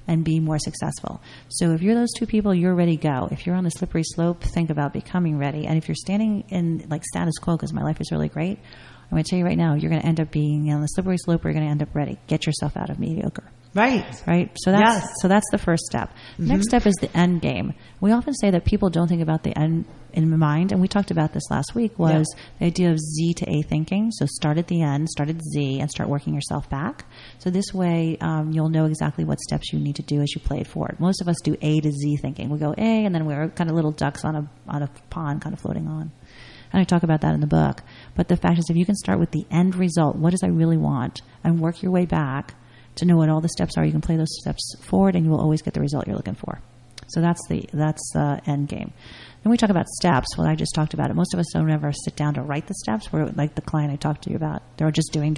and be more successful. So if you're those two people, you're ready to go. If you're on the slippery slope, think about becoming ready. And if you're standing in like status quo because my life is really great, I'm going to tell you right now, you're going to end up being on the slippery slope, or you're going to end up ready. Get yourself out of mediocre. Right. So that's the first step. Next step is the end game. We often say that people don't think about the end in mind, and we talked about this last week, was the idea of Z to A thinking. So start at the end, start at Z, and start working yourself back. So this way, you'll know exactly what steps you need to do as you play it forward. Most of us do A to Z thinking. We go A, and then we're kind of little ducks on a pond kind of floating on. And I talk about that in the book. But the fact is, if you can start with the end result, what does I really want, and work your way back to know what all the steps are, you can play those steps forward, and you will always get the result you're looking for. So that's the end game. Then we talk about steps. Well, I just talked about it. Most of us don't ever sit down to write the steps. We're like the client I talked to you about. They're just doing.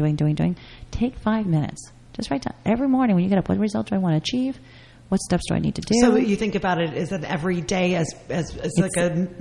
Take 5 minutes. Just write down every morning when you get up, what result do I want to achieve? What steps do I need to do? So you think about it as an every day as like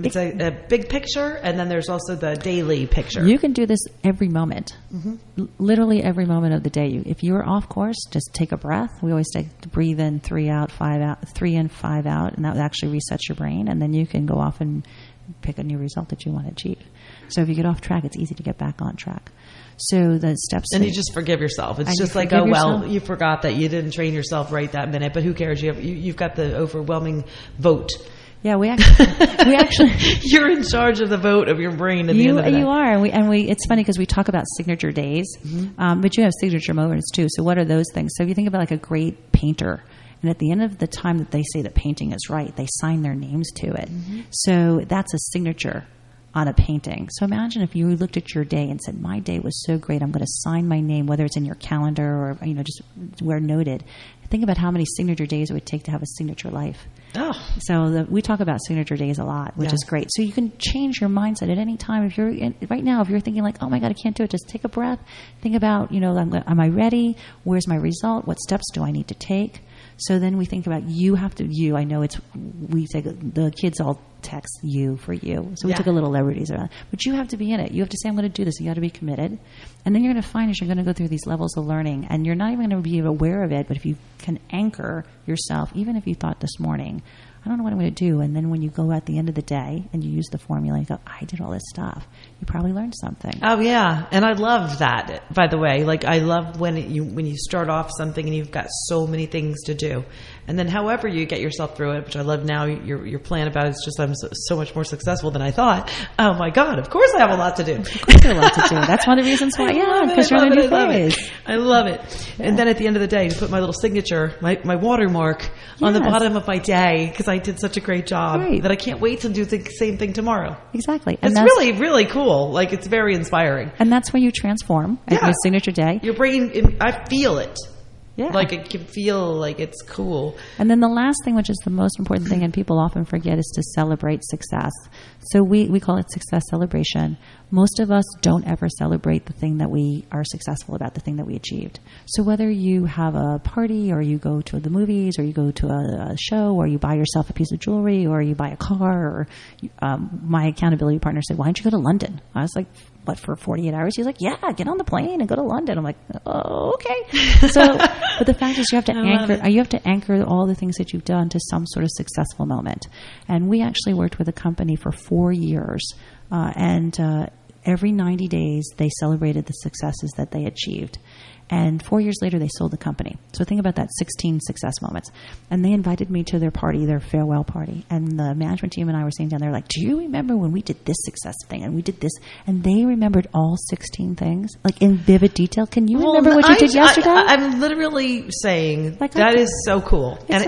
a big picture, and then there's also the daily picture. You can do this every moment, literally every moment of the day. If you're off course, just take a breath. We always say breathe in 3 out, 5 out, 3 in, 5 out, and that actually resets your brain. And then you can go off and pick a new result that you want to achieve. So if you get off track, it's easy to get back on track. So the steps, and you just forgive yourself. It's just like, oh well, you forgot that you didn't train yourself right that minute, but who cares? You've got the overwhelming vote. Yeah, we actually you're in charge of the vote of your brain. At the end of the day. You are, and we. It's funny because we talk about signature days, but you have signature moments too. So what are those things? So if you think about like a great painter. And at the end of the time that they say that painting is right, they sign their names to it. So that's a signature on a painting. So imagine if you looked at your day and said, my day was so great, I'm going to sign my name, whether it's in your calendar or just where noted. Think about how many signature days it would take to have a signature life. So we talk about signature days a lot, which is great. So you can change your mindset at any time. If you're right now, if you're thinking like, oh my God, I can't do it, just take a breath. Think about, am I ready? Where's my result? What steps do I need to take? So then we think about I know we take the kids all text you for you. So we took a little liberties around it. But you have to be in it. You have to say, I'm going to do this. You got to be committed. And then you're going to find you're going to go through these levels of learning. And you're not even going to be aware of it. But if you can anchor yourself, even if you thought this morning, I don't know what I'm going to do. And then when you go at the end of the day and you use the formula and you go, I did all this stuff, you probably learned something. Oh, yeah. And I love that, by the way. Like, I love when you start off something and you've got so many things to do. And then however you get yourself through it, which I love now, your plan about it is just I'm so much more successful than I thought. Oh, my God. Of course I have a lot to do. Of course you have a lot to do. That's one of the reasons why, because you're in a new phase. I love it. Yeah. And then at the end of the day, to put my little signature, my watermark on the bottom of my day, because I did such a great job that I can't wait to do the same thing tomorrow. Exactly. And it's really, really cool. Like, it's very inspiring. And that's when you transform at your signature day. Your brain, I feel it. Yeah. Like, it can feel like it's cool. And then the last thing, which is the most important thing and people often forget, is to celebrate success. So we call it success celebration. Most of us don't ever celebrate the thing that we are successful about, the thing that we achieved. So whether you have a party or you go to the movies or you go to a show or you buy yourself a piece of jewelry or you buy a car, or my accountability partner said, why don't you go to London? I was like, what, for 48 hours? He's like, yeah, get on the plane and go to London. I'm like, oh, okay. So, but the fact is you have to anchor all the things that you've done to some sort of successful moment. And we actually worked with a company for 4 years, and every 90 days they celebrated the successes that they achieved. And 4 years later, they sold the company. So think about that, 16 success moments. And they invited me to their party, their farewell party. And the management team and I were sitting down there like, do you remember when we did this success thing and we did this? And they remembered all 16 things, like in vivid detail. Can you remember what you did yesterday? I'm literally saying that is so cool. And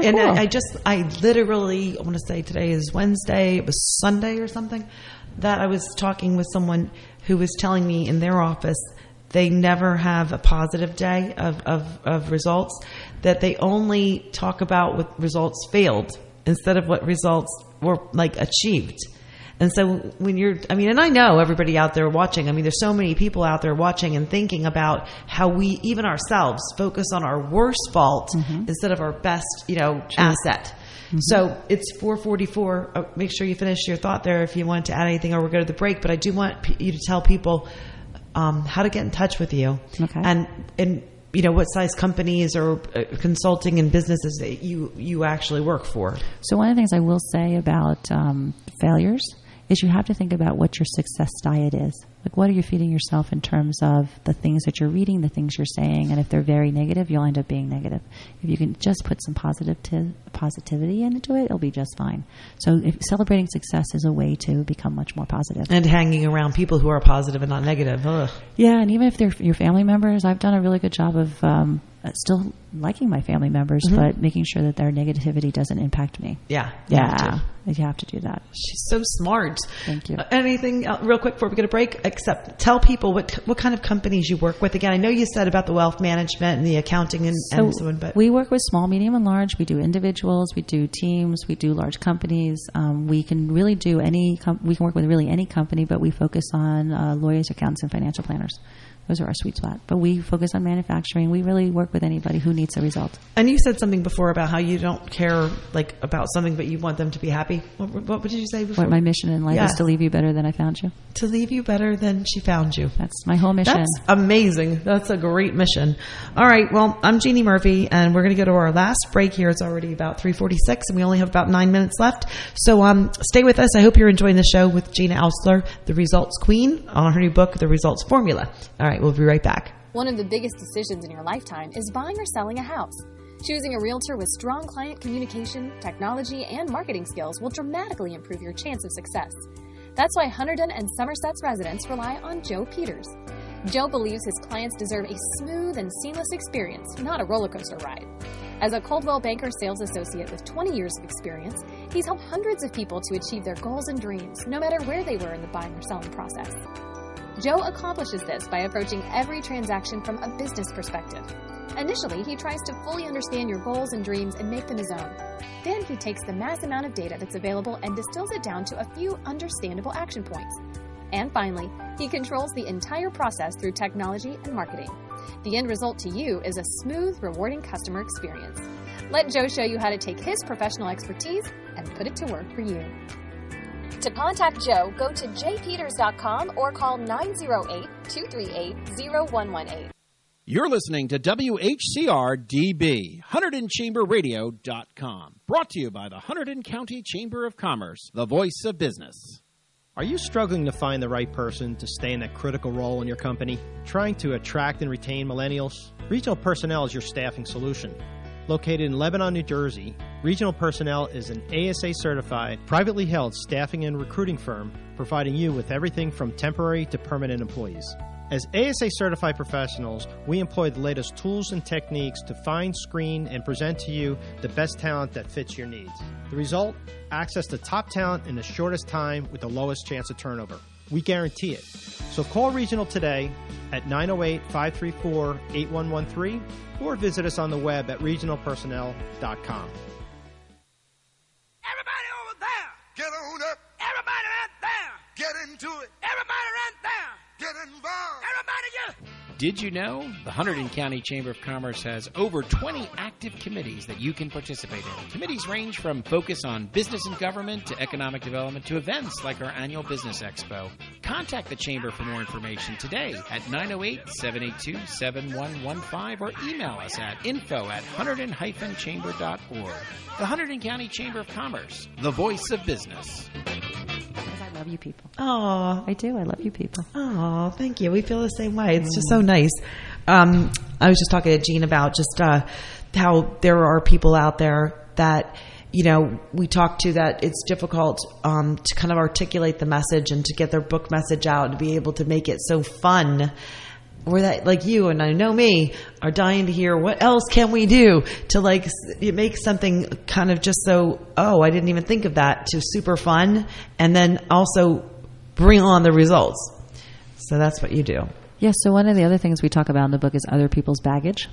I literally, I want to say today is Wednesday, it was Sunday or something, that I was talking with someone who was telling me in their office they never have a positive day of results, that they only talk about what results failed instead of what results were like achieved. And so when and I know everybody out there watching, there's so many people out there watching and thinking about how we, even ourselves, focus on our worst fault instead of our best, asset. So it's 4:44. Make sure you finish your thought there if you want to add anything, or we'll go to the break. But I do want you to tell people how to get in touch with you. Okay. And what size companies or consulting and businesses that you actually work for? So one of the things I will say about failures is you have to think about what your success diet is. Like, what are you feeding yourself in terms of the things that you're reading, the things you're saying, and if they're very negative, you'll end up being negative. If you can just put some positivity into it, it'll be just fine. So celebrating success is a way to become much more positive. And hanging around people who are positive and not negative. Ugh. Yeah, and even if they're your family members, I've done a really good job of still liking my family members, but making sure that their negativity doesn't impact me. Yeah. You have to do that. She's so smart. Thank you. Anything real quick before we get a break? Except tell people what kind of companies you work with. Again, I know you said about the wealth management and the accounting and so on, but we work with small, medium, and large. We do individuals, we do teams, we do large companies. We can really do we can work with really any company, but we focus on lawyers, accountants, and financial planners. Those are our sweet spot. But we focus on manufacturing. We really work with anybody who needs a result. And you said something before about how you don't care about something, but you want them to be happy. What did you say before? What my mission in life is to leave you better than I found you. To leave you better than she found you. That's my whole mission. That's amazing. That's a great mission. All right. Well, I'm Jeannie Murphy, and we're going to go to our last break here. It's already about 3:46, and we only have about 9 minutes left. So stay with us. I hope you're enjoying the show with Gina Alsler, the Results Queen, on her new book, The Results Formula. All right. We'll be right back. One of the biggest decisions in your lifetime is buying or selling a house. Choosing a realtor with strong client communication, technology, and marketing skills will dramatically improve your chance of success. That's why Hunterdon and Somerset's residents rely on Joe Peters. Joe believes his clients deserve a smooth and seamless experience, not a roller coaster ride. As a Coldwell Banker sales associate with 20 years of experience, he's helped hundreds of people to achieve their goals and dreams, no matter where they were in the buying or selling process. Joe accomplishes this by approaching every transaction from a business perspective. Initially, he tries to fully understand your goals and dreams and make them his own. Then he takes the mass amount of data that's available and distills it down to a few understandable action points. And finally, he controls the entire process through technology and marketing. The end result to you is a smooth, rewarding customer experience. Let Joe show you how to take his professional expertise and put it to work for you. To contact Joe, go to jpeters.com or call 908-238-0118. You're listening to WHCR-DB, HunterdonChamberRadio.com. Brought to you by the Hunterdon County Chamber of Commerce, the voice of business. Are you struggling to find the right person to stay in that critical role in your company? Trying to attract and retain millennials? Regional Personnel is your staffing solution. Located in Lebanon, New Jersey, Regional Personnel is an ASA-certified, privately held staffing and recruiting firm providing you with everything from temporary to permanent employees. As ASA-certified professionals, we employ the latest tools and techniques to find, screen, and present to you the best talent that fits your needs. The result? Access to top talent in the shortest time with the lowest chance of turnover. We guarantee it. So call Regional today at 908-534-8113 or visit us on the web at regionalpersonnel.com. Everybody over there, get on up. Everybody right there, get into it. Everybody right there, get involved. Everybody get... Did you know the Hunterdon County Chamber of Commerce has over 20 active committees that you can participate in? Committees range from focus on business and government to economic development to events like our annual Business Expo. Contact the Chamber for more information today at 908-782-7115 or email us at info@hunterdon-chamber.org. The Hunterdon County Chamber of Commerce, the voice of business. I love you people. Oh, I do. I love you people. Oh, thank you. We feel the same way. It's just so nice. I was just talking to Jean about just how there are people out there that, we talk to that it's difficult to kind of articulate the message and to get their book message out and to be able to make it so fun. Or that, like you and I know me, are dying to hear what else can we do to make something kind of just so, I didn't even think of that, to super fun, and then also bring on the results. So that's what you do. Yeah, so one of the other things we talk about in the book is other people's baggage.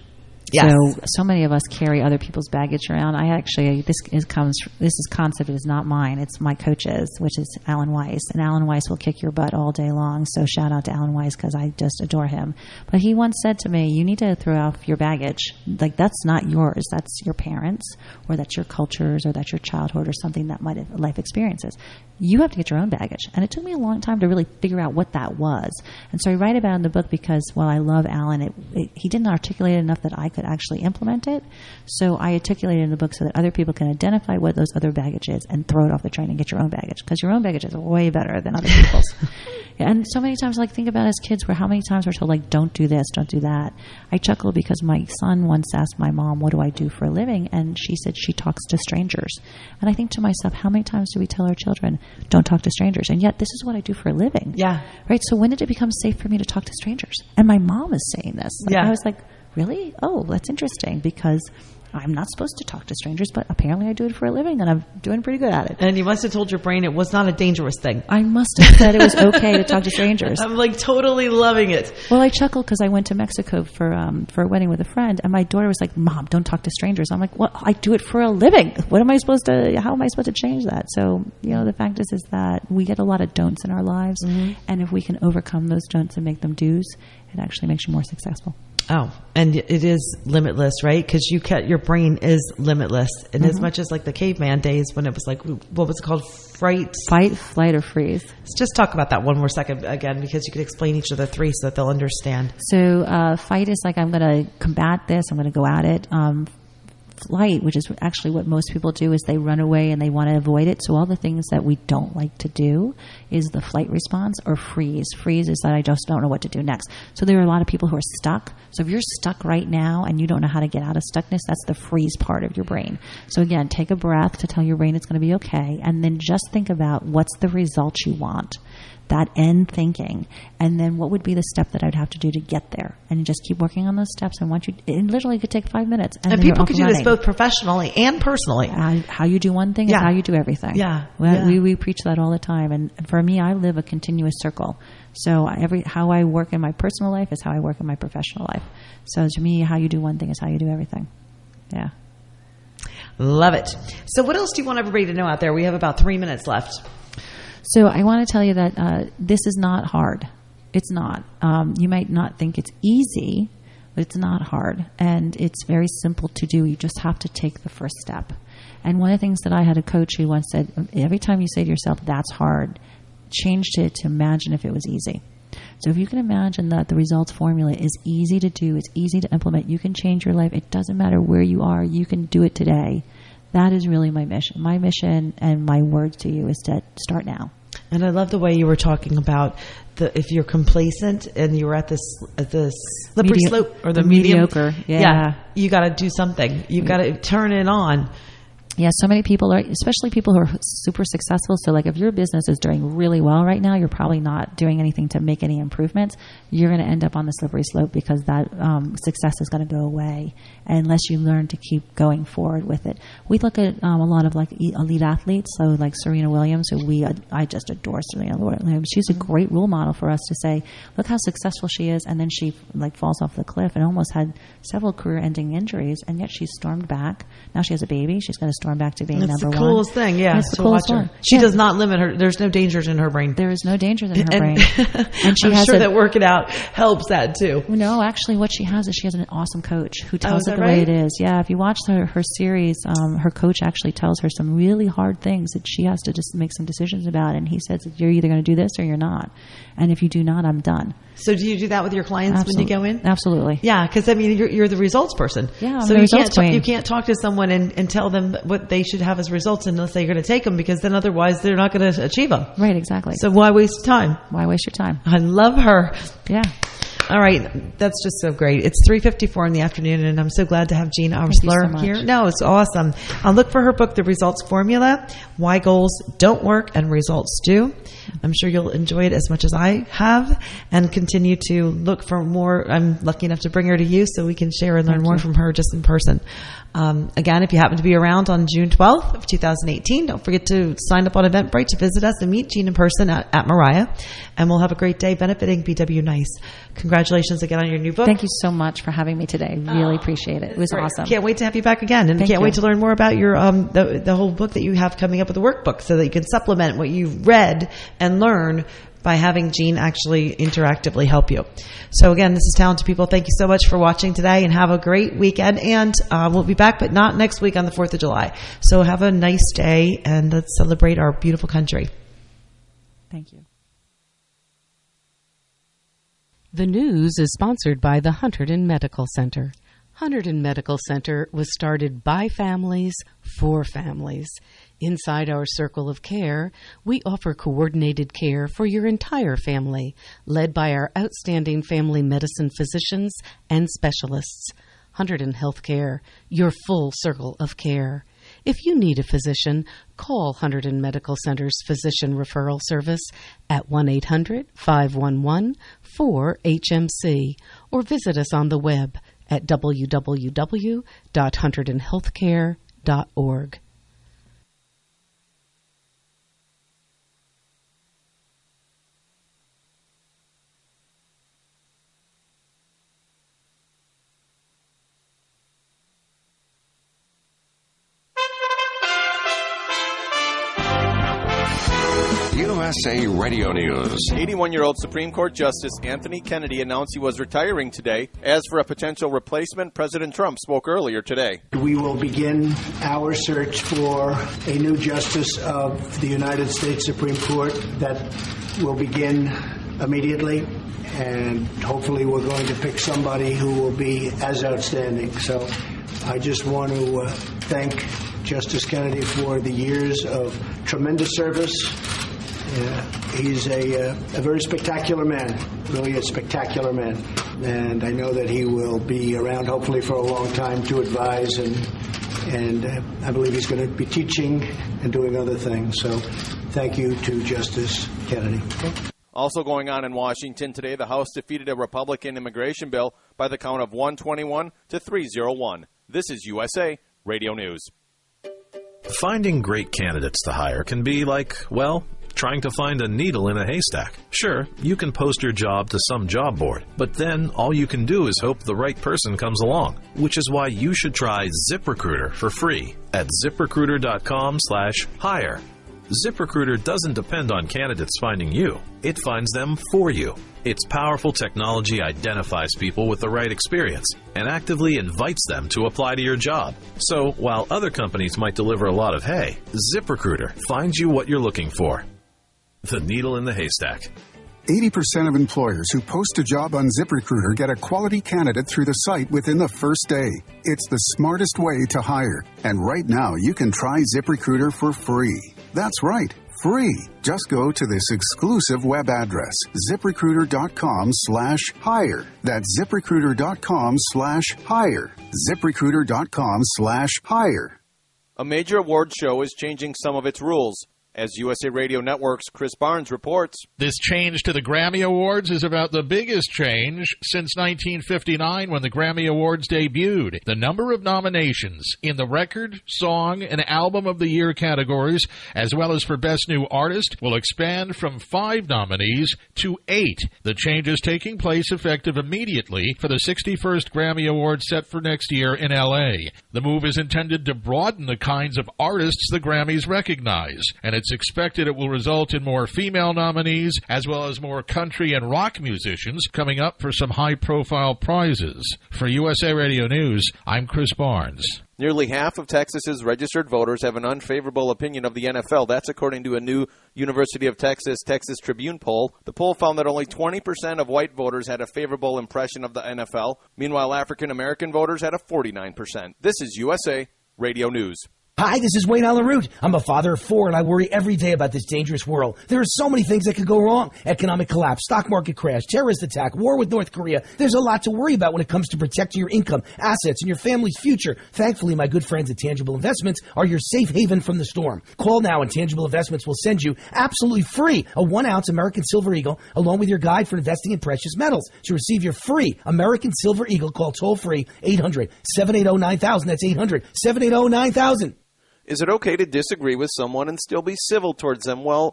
Yes. So many of us carry other people's baggage around. This concept is not mine. It's my coach's, which is Alan Weiss. And Alan Weiss will kick your butt all day long. So shout out to Alan Weiss because I just adore him. But he once said to me, you need to throw out your baggage. Like, that's not yours. That's your parents, or that's your cultures, or that's your childhood, or something that might have life experiences. You have to get your own baggage. And it took me a long time to really figure out what that was. And so I write about it in the book because, while I love Alan, he didn't articulate it enough that I could actually implement it. So I articulated in the book so that other people can identify what those other baggage is and throw it off the train and get your own baggage, because your own baggage is way better than other people's. And so many times, like, think about as kids, where how many times we're told, like, don't do this, don't do that. I chuckle because my son once asked my mom, what do I do for a living? And she said she talks to strangers. And I think to myself, how many times do we tell our children, don't talk to strangers? And yet this is what I do for a living. Yeah. Right? So when did it become safe for me to talk to strangers? And my mom is saying this. Like, yeah. I was like, really? Oh, that's interesting, because I'm not supposed to talk to strangers, but apparently I do it for a living, and I'm doing pretty good at it. And you must have told your brain it was not a dangerous thing. I must have said it was okay to talk to strangers. I'm like totally loving it. Well, I chuckled because I went to Mexico for a wedding with a friend, and my daughter was like, Mom, don't talk to strangers. I'm like, well, I do it for a living. How am I supposed to change that? So, the fact is that we get a lot of don'ts in our lives, and if we can overcome those don'ts and make them do's, it actually makes you more successful. Oh, and it is limitless, right? Because your brain is limitless. And as much as like the caveman days when it was like, what was it called? Fight, flight, or freeze. Let's just talk about that one more second again, because you could explain each of the three so that they'll understand. So fight is like, I'm going to combat this, I'm going to go at it. Flight, which is actually what most people do, is they run away and they want to avoid it. So all the things that we don't like to do is the flight response. Or freeze. Freeze is that I just don't know what to do next. So there are a lot of people who are stuck. So if you're stuck right now and you don't know how to get out of stuckness, that's the freeze part of your brain. So again, take a breath to tell your brain it's going to be okay, and then just think about what's the result you want. That end thinking, and then what would be the step that I'd have to do to get there, and just keep working on those steps. And it literally could take 5 minutes. And people can do this both professionally and personally. How you do one thing is how you do everything. Yeah. We preach that all the time. And for me, I live a continuous circle. So how I work in my personal life is how I work in my professional life. So to me, how you do one thing is how you do everything. Yeah. Love it. So what else do you want everybody to know out there? We have about 3 minutes left. So I want to tell you that this is not hard. It's not. You might not think it's easy, but it's not hard. And it's very simple to do. You just have to take the first step. And one of the things that I had a coach who once said, every time you say to yourself, that's hard, change it to imagine if it was easy. So if you can imagine that the results formula is easy to do, it's easy to implement, you can change your life. It doesn't matter where you are. You can do it today. That is really my mission. My mission and my word to you is to start now. And I love the way you were talking about if you're complacent and you're at this slippery slope or the mediocre. Yeah. You got to do something. You got to turn it on. Yeah, so many people are, especially people who are super successful. So like if your business is doing really well right now, you're probably not doing anything to make any improvements. You're going to end up on the slippery slope because that success is going to go away unless you learn to keep going forward with it. We look at a lot of like elite athletes, so like Serena Williams, who I just adore Serena Williams. She's a great role model for us to say, look how successful she is, and then she like falls off the cliff and almost had several career-ending injuries, and yet she stormed back. Now she has a baby. She's going to storm back to being number one. It's the coolest thing, yeah. It's the coolest one. She does not limit her. There's no dangers in her brain. There is no dangers in her brain. And she I'm sure that working out helps that too. No, actually what she has is she has an awesome coach who tells her the way it is. Yeah, if you watch her series, her coach actually tells her some really hard things that she has to just make some decisions about. And he says, you're either going to do this or you're not. And if you do not, I'm done. So do you do that with your clients when you go in? Absolutely. Yeah, because I mean, you're the results person. Yeah, so you can't talk to someone and tell them what they should have as results unless they're going to take them, because then otherwise they're not going to achieve them. Right, exactly. So why waste time? Why waste your time? I love her. Yeah. All right. That's just so great. It's 3:54 in the afternoon, and I'm so glad to have Jean Auersler here. No, it's awesome. I'll look for her book, The Results Formula, Why Goals Don't Work and Results Do. I'm sure you'll enjoy it as much as I have, and continue to look for more. I'm lucky enough to bring her to you so we can share and learn more from her just in person. Again, if you happen to be around on June 12th of 2018, don't forget to sign up on Eventbrite to visit us and meet Jean in person at Mariah, and we'll have a great day benefiting BW Nice. Congratulations. congratulations again on your new book. Thank you so much for having me today. Really appreciate it. It was awesome. Can't wait to have you back again, and can't wait to learn more about your the whole book that you have coming up with the workbook, so that you can supplement what you've read and learn by having Jean actually interactively help you. So again, this is Talented People. Thank you so much for watching today, and have a great weekend. And we'll be back, but not next week on the 4th of July. So have a nice day, and let's celebrate our beautiful country. Thank you. The news is sponsored by the Hunterdon Medical Center. Hunterdon Medical Center was started by families for families. Inside our circle of care, we offer coordinated care for your entire family, led by our outstanding family medicine physicians and specialists. Hunterdon Healthcare, your full circle of care. If you need a physician, call Hunterdon Medical Center's Physician Referral Service at 1-800-511-4HMC or visit us on the web at www.hunterdonhealthcare.org. USA Radio News. 81-year-old Supreme Court Justice Anthony Kennedy announced he was retiring today. As for a potential replacement, President Trump spoke earlier today. We will begin our search for a new justice of the United States Supreme Court. That will begin immediately, and hopefully we're going to pick somebody who will be as outstanding. So I just want to thank Justice Kennedy for the years of tremendous service. He's a very spectacular man, really a spectacular man. And I know that he will be around hopefully for a long time to advise, and I believe he's going to be teaching and doing other things. So thank you to Justice Kennedy. Also going on in Washington today, the House defeated a Republican immigration bill by the count of 121 to 301. This is USA Radio News. Finding great candidates to hire can be like, well, trying to find a needle in a haystack. Sure, you can post your job to some job board, but then all you can do is hope the right person comes along, which is why you should try ZipRecruiter for free at ZipRecruiter.com/hire. ZipRecruiter doesn't depend on candidates finding you. It finds them for you. Its powerful technology identifies people with the right experience and actively invites them to apply to your job. So while other companies might deliver a lot of hay, ZipRecruiter finds you what you're looking for. The needle in the haystack. 80% of employers who post a job on ZipRecruiter get a quality candidate through the site within the first day. It's the smartest way to hire. And right now, you can try ZipRecruiter for free. That's right, free. Just go to this exclusive web address, ZipRecruiter.com/hire. That's ZipRecruiter.com/hire. ZipRecruiter.com/hire. A major award show is changing some of its rules. As USA Radio Network's Chris Barnes reports, this change to the Grammy Awards is about the biggest change since 1959 when the Grammy Awards debuted. The number of nominations in the Record, Song, and Album of the Year categories, as well as for Best New Artist, will expand from 5 nominees to 8. The change is taking place effective immediately for the 61st Grammy Awards set for next year in L.A. The move is intended to broaden the kinds of artists the Grammys recognize, and it's expected it will result in more female nominees as well as more country and rock musicians coming up for some high-profile prizes. For USA Radio News, I'm Chris Barnes. Nearly half of Texas's registered voters have an unfavorable opinion of the NFL. That's according to a new University of Texas Tribune poll. The poll found that only 20% of white voters had a favorable impression of the NFL. Meanwhile, African-American voters had a 49%. This is USA Radio News. Hi, this is Wayne Allen Root. I'm a father of 4, and I worry every day about this dangerous world. There are so many things that could go wrong. Economic collapse, stock market crash, terrorist attack, war with North Korea. There's a lot to worry about when it comes to protecting your income, assets, and your family's future. Thankfully, my good friends at Tangible Investments are your safe haven from the storm. Call now, and Tangible Investments will send you absolutely free a 1-ounce American Silver Eagle along with your guide for investing in precious metals. To receive your free American Silver Eagle, call toll-free 800-780-9000. That's 800-780-9000. Is it okay to disagree with someone and still be civil towards them? Well,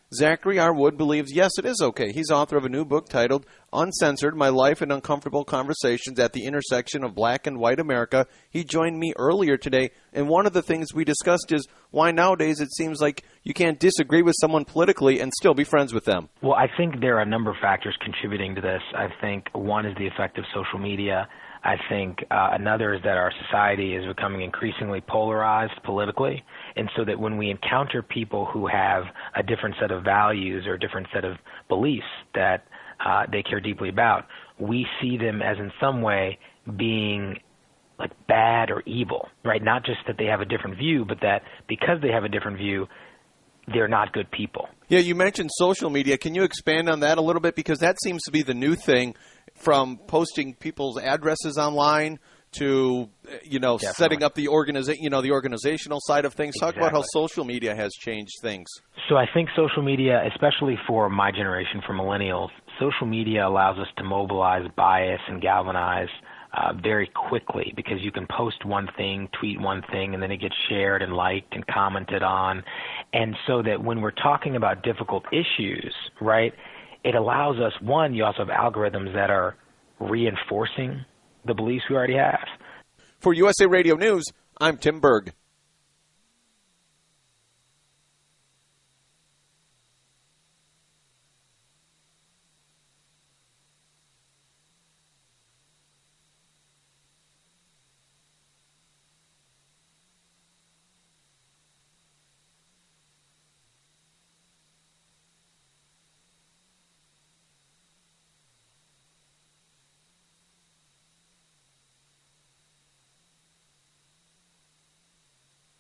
Zachary R. Wood believes, yes, it is okay. He's author of a new book titled Uncensored, My Life in Uncomfortable Conversations at the Intersection of Black and White America. He joined me earlier today, and one of the things we discussed is why nowadays it seems like you can't disagree with someone politically and still be friends with them. Well, I think there are a number of factors contributing to this. I think one is the effect of social media. I think another is that our society is becoming increasingly polarized politically, and so that when we encounter people who have a different set of values or a different set of beliefs that they care deeply about, we see them as in some way being like bad or evil, right? Not just that they have a different view, but that because they have a different view, they're not good people. Yeah, you mentioned social media. Can you expand on that a little bit? Because that seems to be the new thing, from posting people's addresses online to, setting up the the organizational side of things. Talk about how social media has changed things. So I think social media, especially for my generation, for millennials, social media allows us to mobilize bias and galvanize very quickly, because you can post one thing, tweet one thing, and then it gets shared and liked and commented on. And so that when we're talking about difficult issues, right, it allows us, one, you also have algorithms that are reinforcing the beliefs we already have. For USA Radio News, I'm Tim Berg.